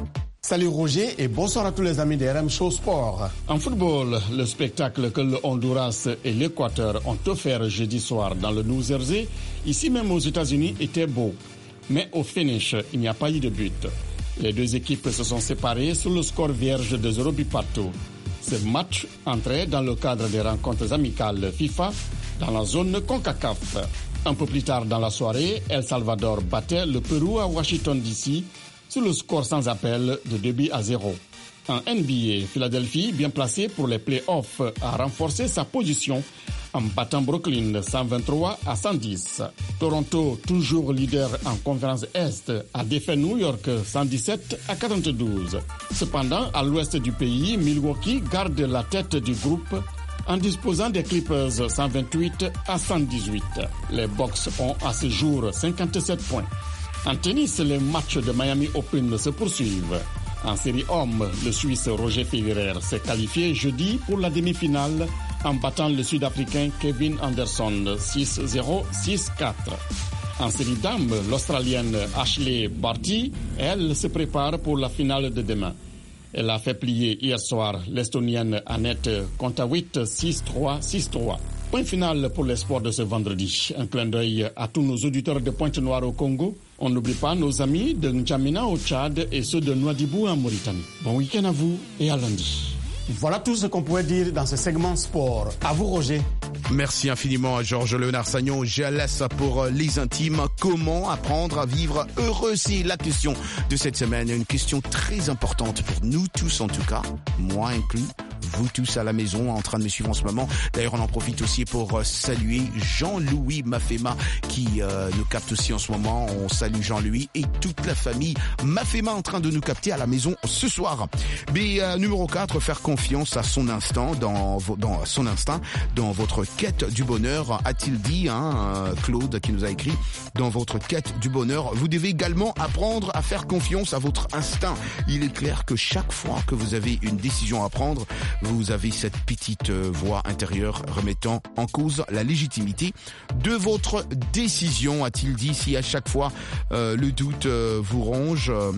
Salut Roger et bonsoir à tous les amis de R M Show Sport. En football, le spectacle que le Honduras et l'Équateur ont offert jeudi soir dans le New Jersey, ici même aux États-Unis, était beau. Mais au finish, il n'y a pas eu de but. Les deux équipes se sont séparées sur le score vierge de zéro but partout. Ce match entrait dans le cadre des rencontres amicales FIFA dans la zone CONCACAF. Un peu plus tard dans la soirée, El Salvador battait le Pérou à Washington D C sur le score sans appel de deux buts à zéro. En N B A, Philadelphie, bien placée pour les playoffs, a renforcé sa position en battant Brooklyn cent vingt-trois à cent dix. Toronto, toujours leader en conférence Est, a défait New York cent dix-sept à quatre-vingt-douze. Cependant, à l'ouest du pays, Milwaukee garde la tête du groupe en disposant des Clippers cent vingt-huit à cent dix-huit. Les Bucks ont à ce jour cinquante-sept points. En tennis, les matchs de Miami Open se poursuivent. En série homme, le Suisse Roger Federer s'est qualifié jeudi pour la demi-finale en battant le Sud-Africain Kevin Anderson six zéro, six quatre. En série dames, l'Australienne Ashley Barty, elle, se prépare pour la finale de demain. Elle a fait plier hier soir l'Estonienne Annette Kontaveit six trois, six trois. Point final pour les sports de ce vendredi. Un clin d'œil à tous nos auditeurs de Pointe-Noire au Congo. On n'oublie pas nos amis de N'Djamena au Tchad et ceux de Nouadhibou en Mauritanie. Bon week-end à vous et à lundi. Voilà tout ce qu'on pouvait dire dans ce segment sport. À vous Roger. Merci infiniment à Georges Léonard Sagnon. Je laisse pour les intimes. Comment apprendre à vivre heureux? C'est la question de cette semaine. Une question très importante pour nous tous en tout cas, moi inclus. Vous tous à la maison en train de me suivre en ce moment. D'ailleurs, on en profite aussi pour saluer Jean-Louis Mafema qui euh, nous capte aussi en ce moment. On salue Jean-Louis et toute la famille Mafema en train de nous capter à la maison ce soir. Mais euh, numéro quatre, faire confiance à son instinct dans, vo- dans son instinct dans votre quête du bonheur, a-t-il dit, hein, Claude qui nous a écrit. Dans votre quête du bonheur, vous devez également apprendre à faire confiance à votre instinct. Il est clair que chaque fois que vous avez une décision à prendre, vous avez cette petite voix intérieure remettant en cause la légitimité de votre décision, a-t-il dit. Si à chaque fois euh, le doute euh, vous ronge euh,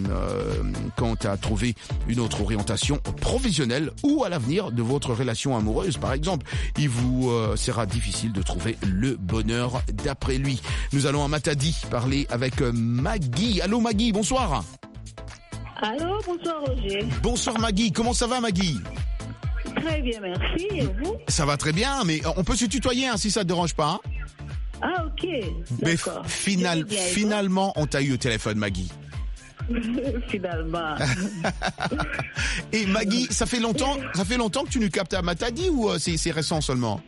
quant à trouver une autre orientation professionnelle ou à l'avenir de votre relation amoureuse, par exemple, il vous euh, sera difficile de trouver le bonheur d'après lui. Nous allons à Matadi parler avec Maggie. Allô Maggie, bonsoir. Allô, bonsoir Roger. Bonsoir Maggie, comment ça va Maggie? Très bien, merci. Et vous? Ça va très bien, mais on peut se tutoyer hein, si ça te dérange pas. Hein? Ah ok, mais d'accord. Final, bien, finalement, on t'a eu au téléphone Maggie. Finalement. Et Maggie, ça fait longtemps, ça fait longtemps que tu nous captes à Matadi ou c'est, c'est récent seulement?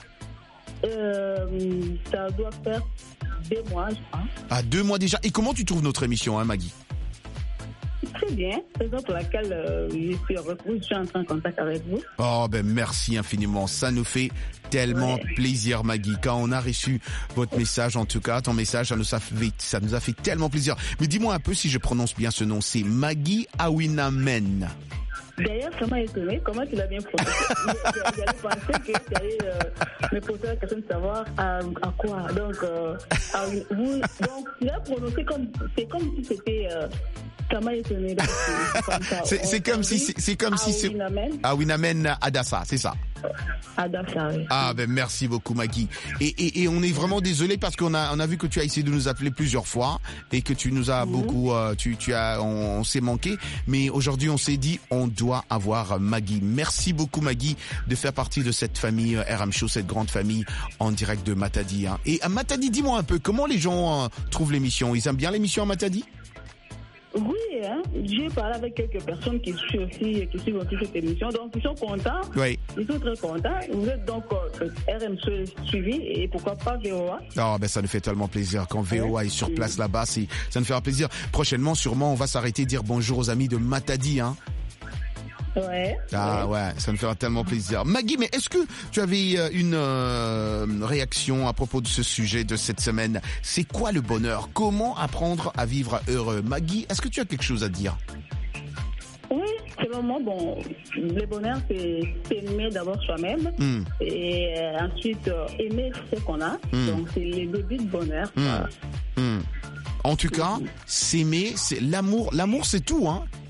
Euh, ça doit faire deux mois, je crois. Ah, deux mois déjà. Et comment tu trouves notre émission, hein, Maggie? Très bien, raison pour laquelle euh, je suis heureuse, je suis entré en contact avec vous. Oh ben merci infiniment, ça nous fait tellement ouais. plaisir Maggie. Quand on a reçu votre message, en tout cas ton message, ça nous a fait, ça nous a fait tellement plaisir. Mais dis-moi un peu si je prononce bien ce nom, c'est Maggie Awinamen. D'ailleurs, ça m'a étonné. Comment tu l'as bien prononcé? J'allais penser que tu allais euh, me poser la question de savoir à, à quoi. Donc, euh, à, vous, donc, tu l'as prononcé comme, c'est comme si c'était, euh, ça m'a étonné. Donc, c'est comme, ça. c'est, c'est comme si, c'est, c'est comme si c'est, Awinamen Adassa, c'est ça. Adassa, oui. Ah ben merci beaucoup Maggie. Et, et, et on est vraiment désolé parce qu'on a on a vu que tu as essayé de nous appeler plusieurs fois et que tu nous as mmh. beaucoup euh, tu tu as on, on s'est manqué. Mais aujourd'hui on s'est dit on doit avoir Maggie. Merci beaucoup Maggie de faire partie de cette famille R M Show, cette grande famille en direct de Matadi. Hein. Et à Matadi, dis-moi un peu comment les gens euh, trouvent l'émission. Ils aiment bien l'émission à Matadi? Oui, hein, j'ai parlé avec quelques personnes qui suivent aussi, qui suivent aussi cette émission, donc ils sont contents, oui. Ils sont très contents. Vous êtes donc euh, R M C suivi et pourquoi pas V O A. Oh, ben ça nous fait tellement plaisir quand V O A ouais. est sur place là-bas, c'est, ça nous fera plaisir. Prochainement, sûrement, on va s'arrêter et dire bonjour aux amis de Matadi, hein. Ouais. Ah ouais, ça me fera tellement plaisir. Maggie, mais est-ce que tu avais une euh, réaction à propos de ce sujet de cette semaine? C'est quoi le bonheur? Comment apprendre à vivre heureux? Maggie, est-ce que tu as quelque chose à dire? Oui, selon moi, bon, le bonheur, c'est, c'est aimer d'abord soi-même mm. et euh, ensuite euh, aimer ce qu'on a. Mm. Donc, c'est le début de bonheur. Mm. Mm. En tout cas, s'aimer, c'est l'amour. L'amour, c'est tout, hein.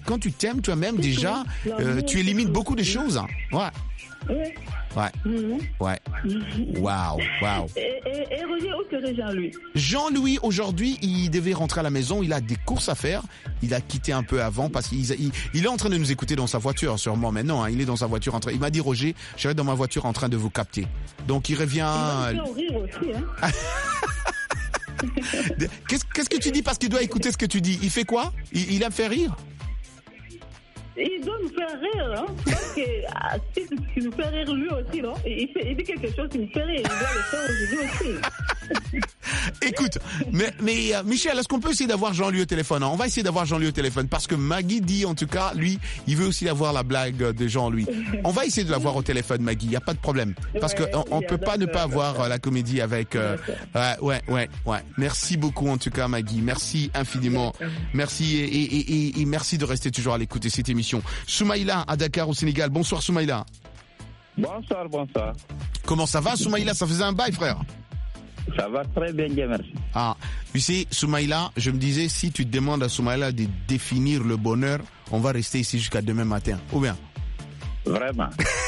quand tu t'aimes toi-même, déjà, euh, tu élimines beaucoup de choses. Hein. Ouais. Ouais. Ouais. Mhm. Ouais. Waouh, waouh. Et, et, et Roger, où serait Jean-Louis? Jean-Louis, aujourd'hui, il devait rentrer à la maison. Il a des courses à faire. Il a quitté un peu avant parce qu'il il, il est en train de nous écouter dans sa voiture, sûrement maintenant. Hein, il est dans sa voiture en train. Il m'a dit, Roger, je serai dans ma voiture en train de vous capter. Donc, il revient. Il va me faire rire aussi, hein. Qu'est-ce, qu'est-ce que tu dis parce qu'il doit écouter ce que tu dis? Il fait quoi? Il, il aime faire rire? Il doit nous faire rire, hein. Parce que ah, si tu nous fais rire lui aussi, non? Il, fait, il dit quelque chose qui nous fait rire. Il doit le faire aujourd'hui aussi. Écoute, mais, mais euh, Michel, est-ce qu'on peut essayer d'avoir Jean-Louis au téléphone? On va essayer d'avoir Jean-Louis au téléphone parce que Maggie dit, en tout cas, lui, il veut aussi avoir la blague de Jean-Louis. On va essayer de l'avoir au téléphone, Maggie. Il y a pas de problème parce ouais, que on, on peut pas ne pas avoir euh, la comédie avec. Euh, euh, ouais, ouais, ouais. Merci beaucoup, en tout cas, Maggie. Merci infiniment. Merci et, et, et, et merci de rester toujours à l'écoute de cette émission. Soumaïla à Dakar au Sénégal. Bonsoir, Soumaïla. Bonsoir, bonsoir. Comment ça va, Soumaïla? Ça faisait un bail, frère. Ça va très bien, Dieu merci. Ah, tu sais, Soumaïla, je me disais, si tu te demandes à Soumaïla de définir le bonheur, on va rester ici jusqu'à demain matin. Ou bien? Vraiment.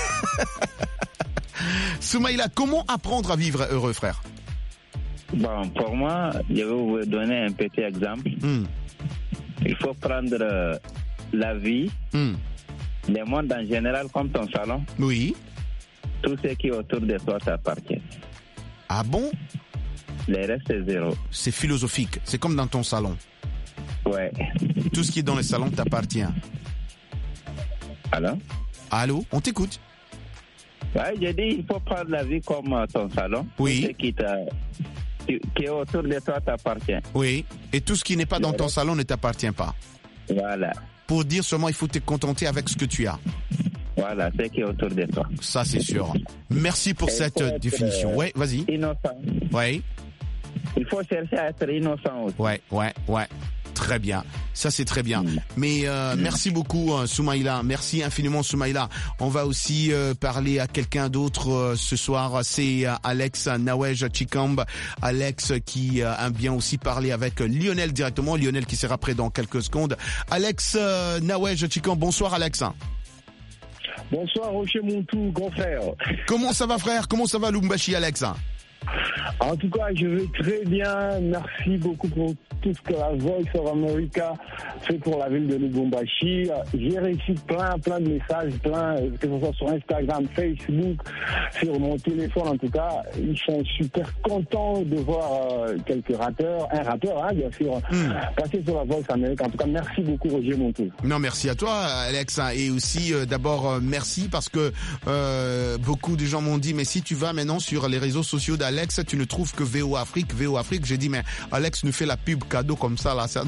Soumaïla, comment apprendre à vivre heureux, frère? Bon, pour moi, je vais vous donner un petit exemple. Mm. Il faut prendre la vie, mm. le monde en général comme ton salon. Oui. Tout ce qui est autour de toi t'appartient. Ah bon? Le reste c'est zéro. C'est philosophique. C'est comme dans ton salon. Ouais. Tout ce qui est dans le salon t'appartient. Allô? Allô? On t'écoute. Ouais, j'ai dit, il faut prendre la vie comme ton salon. Oui. Tout ce qui, t'a, qui est autour de toi t'appartient. Oui. Et tout ce qui n'est pas dans ton salon ne t'appartient pas. Voilà. Pour dire seulement, il faut te contenter avec ce que tu as. Voilà, ce qui est autour de toi. Ça, c'est sûr. Merci pour il cette être, définition. Euh, ouais, vas-y. Innocent. Ouais. Il faut chercher à être innocent aussi. Ouais, ouais, ouais. Très bien. Ça, c'est très bien. Mm. Mais euh, mm. merci beaucoup, euh, Soumaïla. Merci infiniment, Soumaïla. On va aussi euh, parler à quelqu'un d'autre euh, ce soir. C'est euh, Alex Nawej Chikamb. Alex qui euh, aime bien aussi parler avec Lionel directement. Lionel qui sera prêt dans quelques secondes. Alex euh, Nawej Chikamb. Bonsoir, Alex. Bonsoir, Rocher Montou, grand frère. Comment ça va, frère? Comment ça va, Lumbashi, Alex? En tout cas, je vais très bien. Merci beaucoup pour tout ce que la Voice of America fait pour la ville de Lubumbashi. J'ai reçu plein, plein de messages, plein, que ce soit sur Instagram, Facebook, sur mon téléphone en tout cas. Ils sont super contents de voir euh, quelques rappeurs, un rappeur, hein, bien sûr, mm. passer sur la Voice America. En tout cas, merci beaucoup, Roger Montou. Non, merci à toi, Alex. Et aussi, euh, d'abord, euh, merci parce que euh, beaucoup de gens m'ont dit, mais si tu vas maintenant sur les réseaux sociaux d'Alex, tu ne trouves que V O Afrique, V O Afrique. J'ai dit, mais Alex nous fait la pub cadeau comme ça, là. Ça...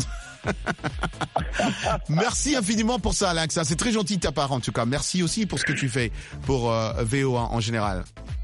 Merci infiniment pour ça, Alex. C'est très gentil de ta part, en tout cas. Merci aussi pour ce que tu fais pour euh, V O en général.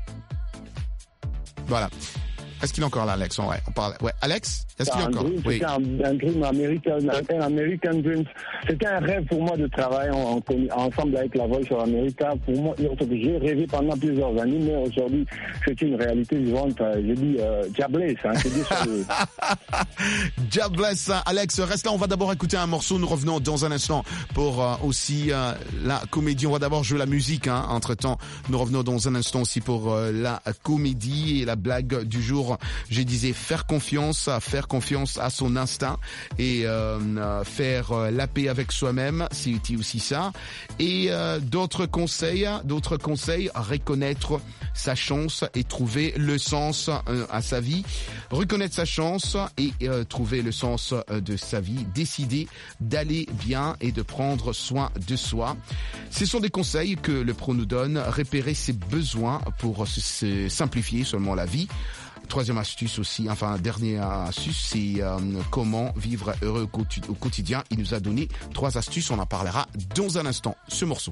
Voilà. Est-ce qu'il est encore là, Alex? Ouais, on parle. Ouais, Alex, est-ce qu'il est encore? Dream, oui. C'était un, un dream américain, un American dream. C'était un rêve pour moi de travailler en, en, ensemble avec la Voice of America. Pour moi, j'ai rêvé pendant plusieurs années, mais aujourd'hui, c'est une réalité vivante. J'ai dit, euh, God bless, hein, c'est dit sur le... God bless, Alex. Reste là, on va d'abord écouter un morceau. Nous revenons dans un instant pour euh, aussi euh, la comédie. On va d'abord jouer la musique, hein. Entre temps, nous revenons dans un instant aussi pour euh, la comédie et la blague du jour. Je disais faire confiance, faire confiance à son instinct et euh, faire euh, la paix avec soi-même, c'est aussi ça. Et euh, d'autres conseils, d'autres conseils, reconnaître sa chance et trouver le sens euh, à sa vie. Reconnaître sa chance et euh, trouver le sens euh, de sa vie. Décider d'aller bien et de prendre soin de soi. Ce sont des conseils que le pro nous donne. Repérer ses besoins pour se, se simplifier seulement la vie. Troisième astuce aussi, enfin dernière astuce, c'est euh, comment vivre heureux au quotidien. Il nous a donné trois astuces, on en parlera dans un instant. Ce morceau.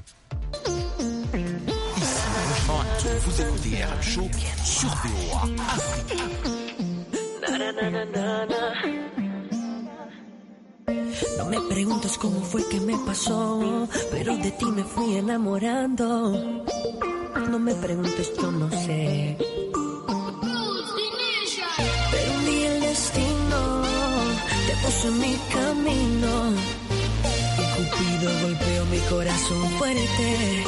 Ici, vous écoutez R M Show sur V O A Afrique. No me preguntes cómo fue que me pasó, pero de ti me fui enamorando. No me preguntes, yo no sé. Pero un día el destino te puso en mi camino y Cupido latido golpeó mi corazón fuerte.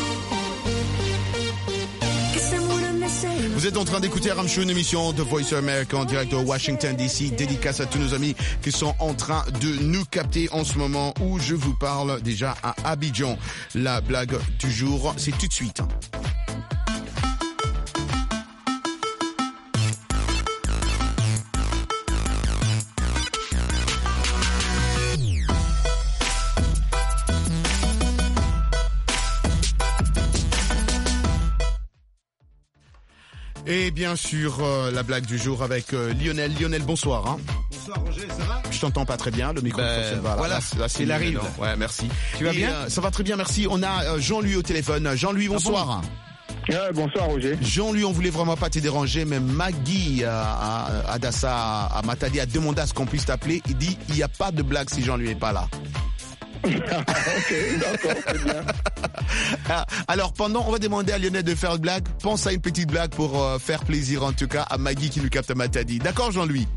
Que se mueran de celos. Vous êtes en train d'écouter R M Show, une émission de Voice of America en direct de Washington D C. Dédicace à tous nos amis qui sont en train de nous capter en ce moment où je vous parle déjà à Abidjan. La blague du jour, c'est tout de suite. Et bien sûr, euh, la blague du jour avec euh, Lionel. Lionel, bonsoir. Hein. Bonsoir Roger, ça va? Je t'entends pas très bien, le micro ben, fonctionne pas. Voilà, là, là, il arrive. Ouais, merci. Tu vas Et, bien? euh, Ça va très bien, merci. On a euh, Jean-Louis au téléphone. Jean-Louis, bonsoir. Ah bon ouais, bonsoir Roger. Jean-Louis, on voulait vraiment pas te déranger, mais Maggie euh, à, à Dassa, à Matadi, a demandé à ce qu'on puisse t'appeler. Il dit, il n'y a pas de blague si Jean-Louis n'est pas là. Ok, d'accord, c'est bien. Alors pendant, on va demander à Lionel de faire une blague. Pense à une petite blague pour euh, faire plaisir en tout cas à Maggie qui nous capte à Matadi. D'accord Jean-Louis?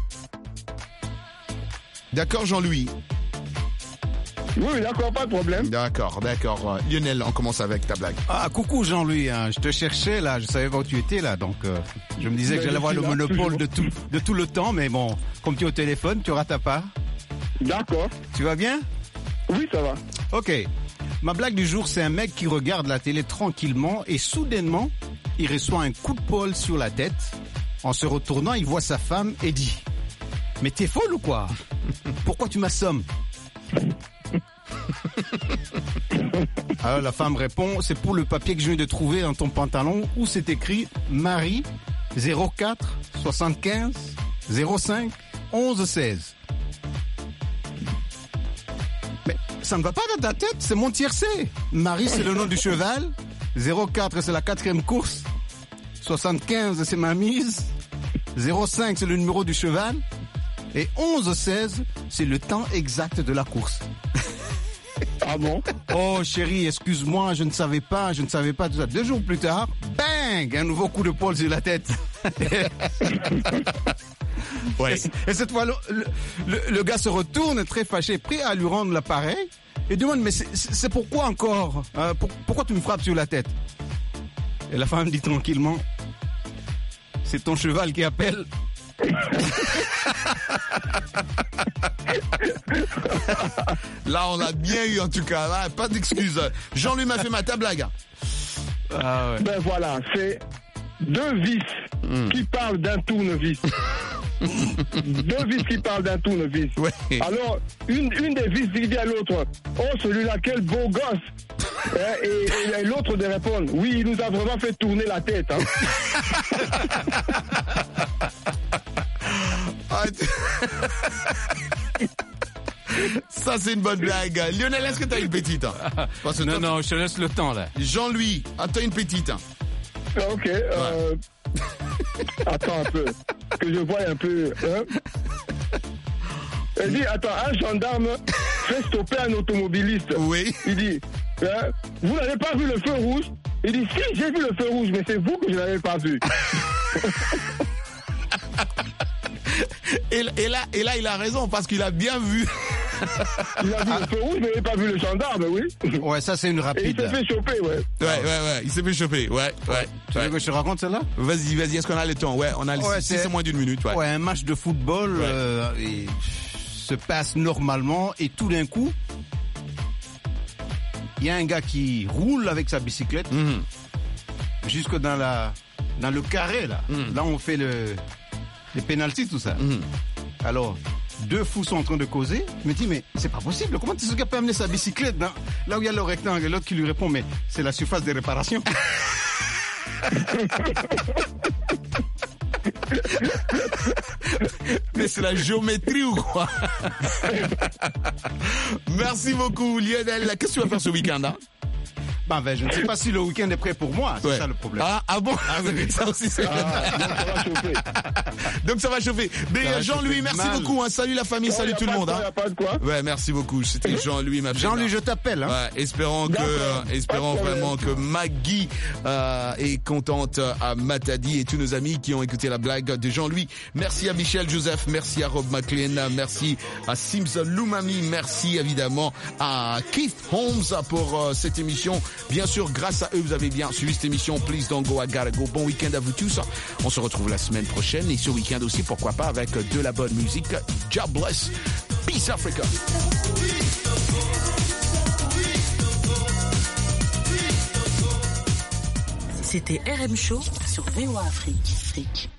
D'accord Jean-Louis? Oui, d'accord, pas de problème. D'accord, d'accord. Euh, Lionel, on commence avec ta blague. Ah, coucou Jean-Louis, hein. Je te cherchais là, je savais pas où tu étais là, donc euh, je me disais Mais que j'allais avoir le là, monopole toujours. de tout, de tout le temps, mais bon, comme tu es au téléphone, tu auras ta part. D'accord. Tu vas bien? Oui, ça va. Ok. Ma blague du jour, c'est un mec qui regarde la télé tranquillement et soudainement, il reçoit un coup de pôle sur la tête. En se retournant, il voit sa femme et dit « Mais t'es folle ou quoi? Pourquoi tu m'assommes ?» Alors la femme répond « C'est pour le papier que je viens de trouver dans ton pantalon où c'est écrit Marie zéro quatre soixante-quinze zéro cinq onze seize. » Mais ça ne va pas dans ta tête, c'est mon tiercé. Marie, c'est le nom du cheval. zéro quatre, c'est la quatrième course. soixante-quinze, c'est ma mise. zéro cinq, c'est le numéro du cheval. Et onze seize, c'est le temps exact de la course. Ah bon? Oh chérie, excuse-moi, je ne savais pas, je ne savais pas tout ça. Deux jours plus tard, bang, un nouveau coup de pôle sur la tête. Ouais. Et, et cette fois, le, le, le gars se retourne très fâché, prêt à lui rendre l'appareil, et demande, mais c'est, c'est pourquoi encore euh, pour, Pourquoi tu me frappes sur la tête? Et la femme dit tranquillement, c'est ton cheval qui appelle. Là, on l'a bien eu en tout cas. Là, pas d'excuses. Jean-Louis m'a fait ma ta blague. Ah ouais. Ben voilà, c'est deux vis mm. qui parlent d'un tournevis. Deux vis qui parlent d'un tournevis. Ouais. Alors, une, une des vis dit à l'autre, oh celui-là, quel beau gosse. Et, et, et l'autre de répondre, oui, il nous a vraiment fait tourner la tête. Hein. Ça, c'est une bonne blague. Lionel, est-ce que t'as une petite? Parce que Non, non, je te laisse le temps, là. Jean-Louis, as-tu une petite? Ok. Euh... Attends un peu. Que je voie un peu. Hein? Il dit, attends, un gendarme fait stopper un automobiliste. Oui. Il dit, hein, vous n'avez pas vu le feu rouge? Il dit, si, j'ai vu le feu rouge, mais c'est vous que je n'avais pas vu. Et, et, là, et là, il a raison, parce qu'il a bien vu. Il a vu le feu rouge, mais il n'avait pas vu le gendarme, oui. Ouais, ça c'est une rapide. Et il s'est fait choper, ouais. Ouais, ouais, ouais, il s'est fait choper, ouais, ouais. Tu ouais. veux que je te raconte celle-là? Vas-y, vas-y, est-ce qu'on a le temps? Ouais, on a le ouais, si c'est moins d'une minute, ouais. Ouais, un match de football ouais. euh, et se passe normalement et tout d'un coup, il y a un gars qui roule avec sa bicyclette mm-hmm. jusque dans la dans le carré là. Mm. Là on fait le les pénaltys, tout ça. Mm-hmm. Alors, deux fous sont en train de causer. Je me dis, mais c'est pas possible. Comment ce gars peut amener sa bicyclette dans, là où il y a le rectangle? Et l'autre qui lui répond, mais c'est la surface de réparation. Mais c'est la géométrie ou quoi? Merci beaucoup, Lionel. Qu'est-ce que tu vas faire ce week-end, hein? Ben, ben, je ne sais pas si le week-end est prêt pour moi. C'est Ouais. ça le problème. Ah, ah bon Ah oui. Ça aussi, c'est Donc ça va chauffer. Mais Ça va Jean-Louis, chauffer merci mal. beaucoup. Hein. Salut la famille, Non, salut y a tout pas le de monde. quoi, Hein. y a pas de quoi. Ouais, merci beaucoup. C'était Jean-Louis. ma Jean-Louis, belle. je t'appelle. Hein. Ouais, espérons que, D'accord. euh, espérons Pas de vraiment que problème. Maggie euh, est contente à Matadi et tous nos amis qui ont écouté la blague de Jean-Louis. Merci à Michel Joseph, merci à Rob McLean, merci à Sims Lumami, merci évidemment à Keith Holmes pour euh, cette émission. Bien sûr, grâce à eux, vous avez bien suivi cette émission. Please don't go, I gotta go. Bon week-end à vous tous. On se retrouve la semaine prochaine et ce week-end aussi, pourquoi pas, avec de la bonne musique. God bless. Peace Africa. C'était R M Show sur V O A Afrique.